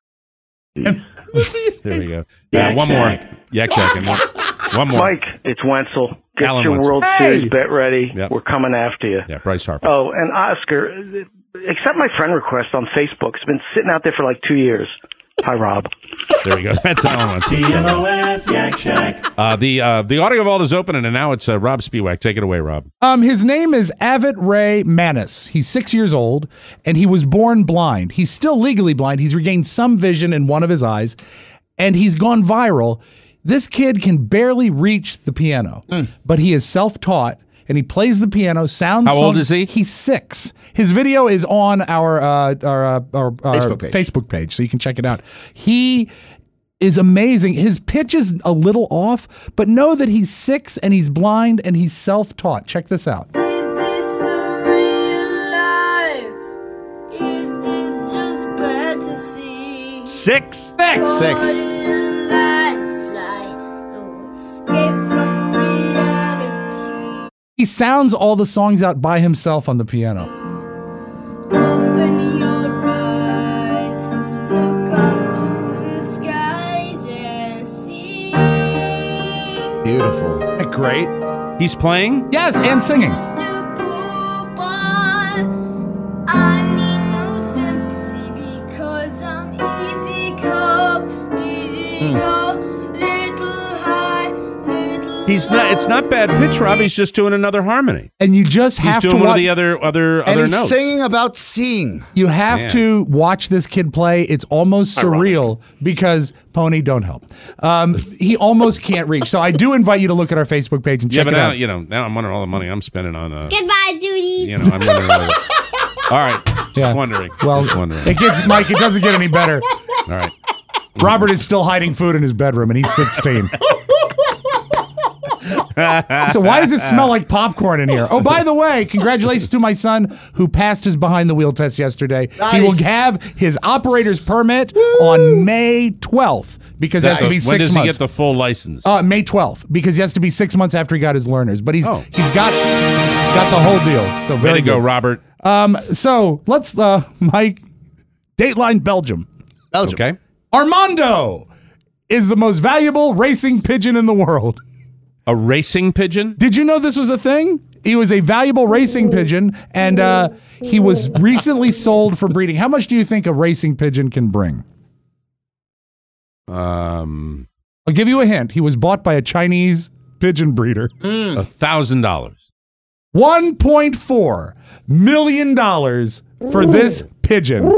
There we go. One more. Yak Shack. One more. Mike, it's Wenzel. Get Alan your Wenzel. World Series bet ready. Yep. We're coming after you. Yeah, Bryce Harper. Oh, and Oscar, accept my friend request on Facebook. It's been sitting out there for like 2 years. Hi, Rob. There we go. That's Alan Wenzel. TMOS Yak Shack. The audio vault is open, and now it's Rob Spiewak. Take it away, Rob. His name is Avit Ray Manis. He's 6 years old, and he was born blind. He's still legally blind. He's regained some vision in one of his eyes, and he's gone viral. This kid can barely reach the piano, but he is self-taught, and he plays the piano. How old is he? He's 6. His video is on our Facebook page, so you can check it out. He is amazing. His pitch is a little off, but know that he's 6 and he's blind and he's self-taught. Check this out. Is this the real life? Is this just bad to see? 6. He sounds all the songs out by himself on the piano. Open your eyes, look up to the skies and see. Beautiful. Isn't that great? He's playing? Yes, and singing. I need no sympathy because I'm easy come, easy go, little high, little It's not bad pitch, Rob. He's just doing another harmony. And you just have to He's doing one of watch. the other And he's notes. singing about seeing. You have to watch this kid play. It's almost surreal because Pony, don't help. He almost can't reach. So I do invite you to look at our Facebook page and check but it now, out. now I'm wondering all the money I'm spending on. Goodbye, duty. I'm wondering. All right, just wondering. Well, just wondering. it gets Mike. It doesn't get any better. All right. Robert is still hiding food in his bedroom, and he's 16. So why does it smell like popcorn in here? Oh, by the way, congratulations to my son who passed his behind the wheel test yesterday. Nice. He will have his operator's permit on May 12th because it has to be 6 months. When does he get the full license? May 12th because he has to be 6 months after he got his learners. But he's got the whole deal. So Way very to go, good. Robert. So let's Mike, Dateline Belgium. Okay. Armando is the most valuable racing pigeon in the world. A racing pigeon? Did you know this was a thing? He was a valuable racing pigeon, and he was recently sold for breeding. How much do you think a racing pigeon can bring? I'll give you a hint. He was bought by a Chinese pigeon breeder. $1,000. $1.4 million for this pigeon.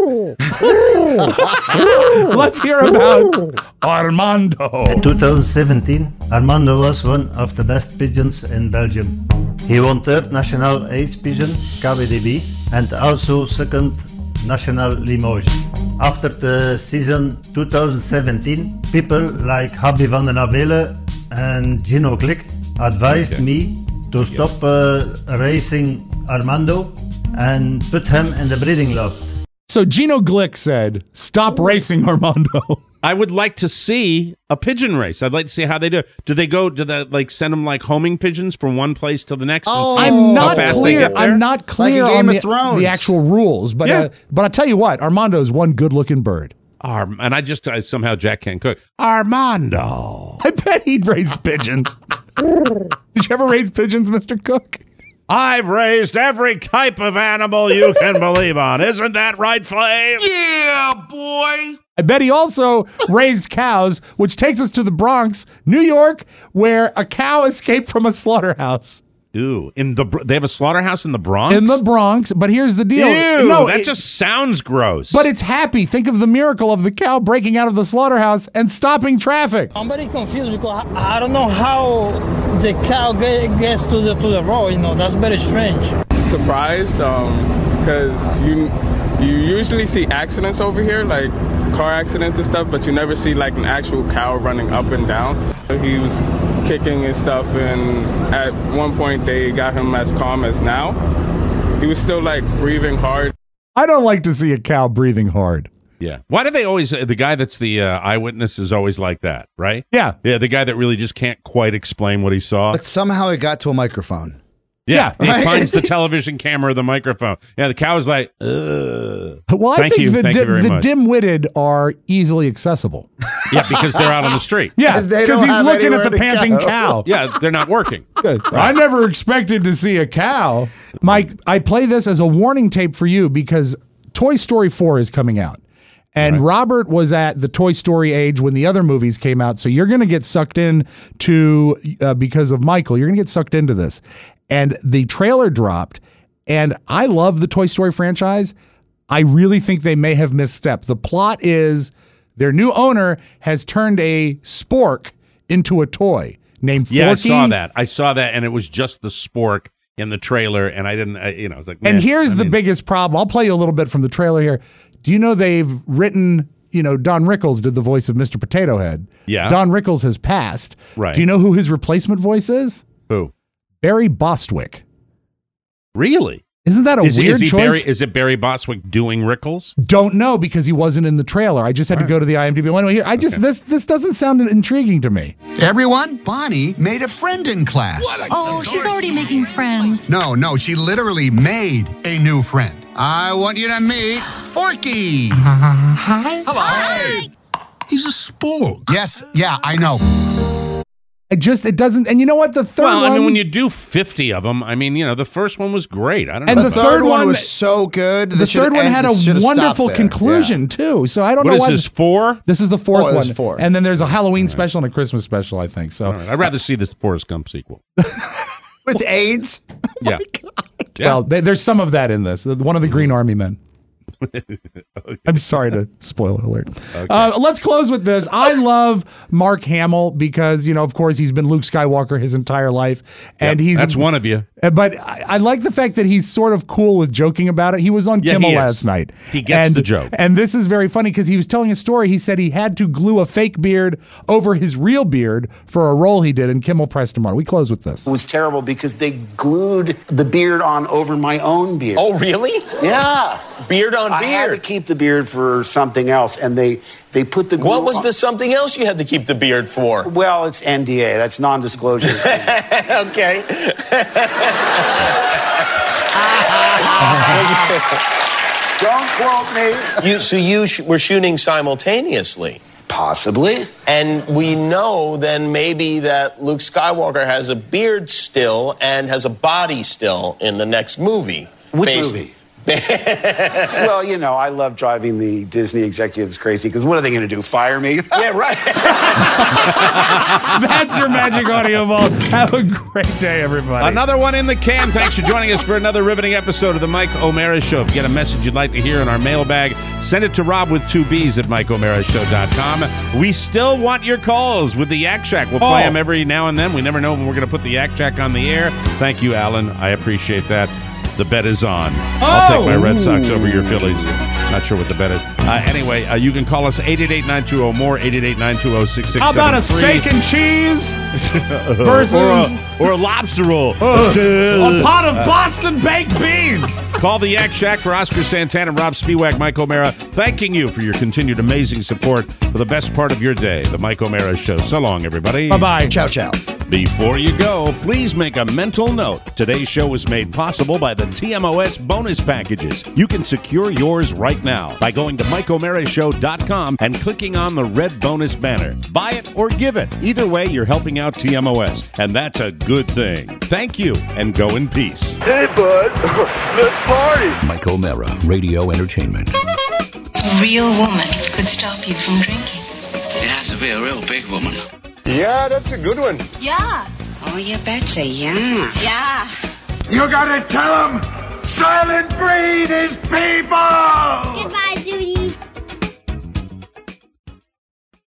Let's hear about Armando. In 2017, Armando was one of the best pigeons in Belgium. He won third national ace pigeon, KWDB, and also second national Limoges. After the season 2017, people like Habby van den Abele and Gino Glick advised me to stop racing Armando and put him in the breeding loft. So Gino Glick said, stop racing Armando. I would like to see a pigeon race. I'd like to see how they do. Do they send them like homing pigeons from one place to the next? Oh, and see I'm how not fast clear. they get there? I'm not clear Like a Game on of Thrones. the actual rules, but I'll tell you what, Armando's one good-looking bird. And I somehow Jack can't cook. Armando. I bet he'd raise pigeons. Did you ever raise pigeons, Mr. Cook? I've raised every type of animal you can believe on. Isn't that right, Flame? Yeah, boy. I bet he also raised cows, which takes us to the Bronx, New York, where a cow escaped from a slaughterhouse. Ooh, they have a slaughterhouse in the Bronx? In the Bronx, but here's the deal. Ew, no, that just sounds gross. But it's happy. Think of the miracle of the cow breaking out of the slaughterhouse and stopping traffic. I'm very confused because I don't know how the cow gets to the road. That's very strange. Surprised, because you usually see accidents over here, like car accidents and stuff, but you never see like an actual cow running up and down. He was kicking and stuff, and at one point they got him as calm as now. He was still like breathing hard. I don't like to see a cow breathing hard. Yeah. Why do they always, the guy that's the eyewitness is always like that, right? Yeah. Yeah, the guy that really just can't quite explain what he saw. But somehow it got to a microphone. Yeah, right? He finds the television camera or the microphone. Yeah, the cow is like, ugh. Well, I think the much. dim-witted are easily accessible. Yeah, because they're out on the street. Yeah, because he's looking at the panting cow. Yeah, they're not working. Right. I never expected to see a cow. Mike, I play this as a warning tape for you because Toy Story 4 is coming out. And Robert was at the Toy Story age when the other movies came out. So you're going to get sucked in to, because of Michael, you're going to get sucked into this. And the trailer dropped, and I love the Toy Story franchise. I really think they may have misstepped. The plot is their new owner has turned a spork into a toy named Forky. Yeah, I saw that, and it was just the spork in the trailer, and I didn't, I was like, and here's the biggest problem. I'll play you a little bit from the trailer here. Do you know they've written, Don Rickles did the voice of Mr. Potato Head. Yeah. Don Rickles has passed. Right. Do you know who his replacement voice is? Who? Barry Bostwick. Really? Isn't that a weird choice? Is it Barry Bostwick doing Rickles? Don't know because he wasn't in the trailer. I just had to go to the IMDb. Well, anyway, this doesn't sound intriguing to me. Everyone, Bonnie made a friend in class. Oh, she's already making friends. No, she literally made a new friend. I want you to meet Forky. Hi. Hello. Hi. He's a spork. Yes, yeah, I know. It doesn't, and you know what? The third one. Well, I mean, when you do 50 of them, I mean, the first one was great. I don't know. And the third one was so good. The third one had a wonderful conclusion, too. So I don't know what. What is this, 4? This is the fourth one. This is 4. And then there's a Halloween special and a Christmas special, I think. So I'd rather see this Forrest Gump sequel. With AIDS? Yeah. Well, there's some of that in this. One of the Green Army men. I'm sorry to spoiler alert. Okay. Let's close with this. I love Mark Hamill because, of course, he's been Luke Skywalker his entire life. And that's one of you. But I like the fact that he's sort of cool with joking about it. He was on Kimmel last night. He gets the joke. And this is very funny because he was telling a story. He said he had to glue a fake beard over his real beard for a role he did, and Kimmel pressed him on. We close with this. It was terrible because they glued the beard on over my own beard. Oh, really? Yeah. Beard on beard. I had to keep the beard for something else, and they put the glue What was the something else you had to keep the beard for? Well, it's NDA. That's non-disclosure. Okay. Don't quote me. So you were shooting simultaneously? Possibly. And we know then maybe that Luke Skywalker has a beard still and has a body still in the next movie. Which movie? Well, I love driving the Disney executives crazy because what are they going to do? Fire me? Yeah, right. That's your Magic Audio Vault. Have a great day, everybody. Another one in the can. Thanks for joining us for another riveting episode of the Mike O'Mara Show. If you get a message you'd like to hear in our mailbag, send it to Rob with 2 B's at MikeO'MaraShow.com. We still want your calls with the Yak Shack. We'll play them every now and then. We never know when we're going to put the Yak Shack on the air. Thank you, Alan. I appreciate that. The bet is on. I'll take my Red Sox over your Phillies. Not sure what the bet is. Anyway, you can call us 888-920-MORE, 888-920-6673. How about a steak and cheese versus... or a lobster roll. A pot of Boston baked beans. Call the Yak Shack for Oscar Santana and Rob Spiewak, Mike O'Mara, thanking you for your continued amazing support for the best part of your day, the Mike O'Mara Show. So long, everybody. Bye-bye. Ciao, ciao. Before you go, please make a mental note. Today's show was made possible by the TMOS bonus packages. You can secure yours right now by going to MikeO'MaraShow.com and clicking on the red bonus banner. Buy it or give it. Either way, you're helping out TMOS, and that's a good thing. Thank you, and go in peace. Hey, bud, let's party. Mike O'Mara, Radio Entertainment. A real woman could stop you from drinking. It has to be a real big woman. Yeah, that's a good one. Yeah. Oh, you betcha, yeah. Yeah. You gotta tell them Silent Breed is people! Goodbye.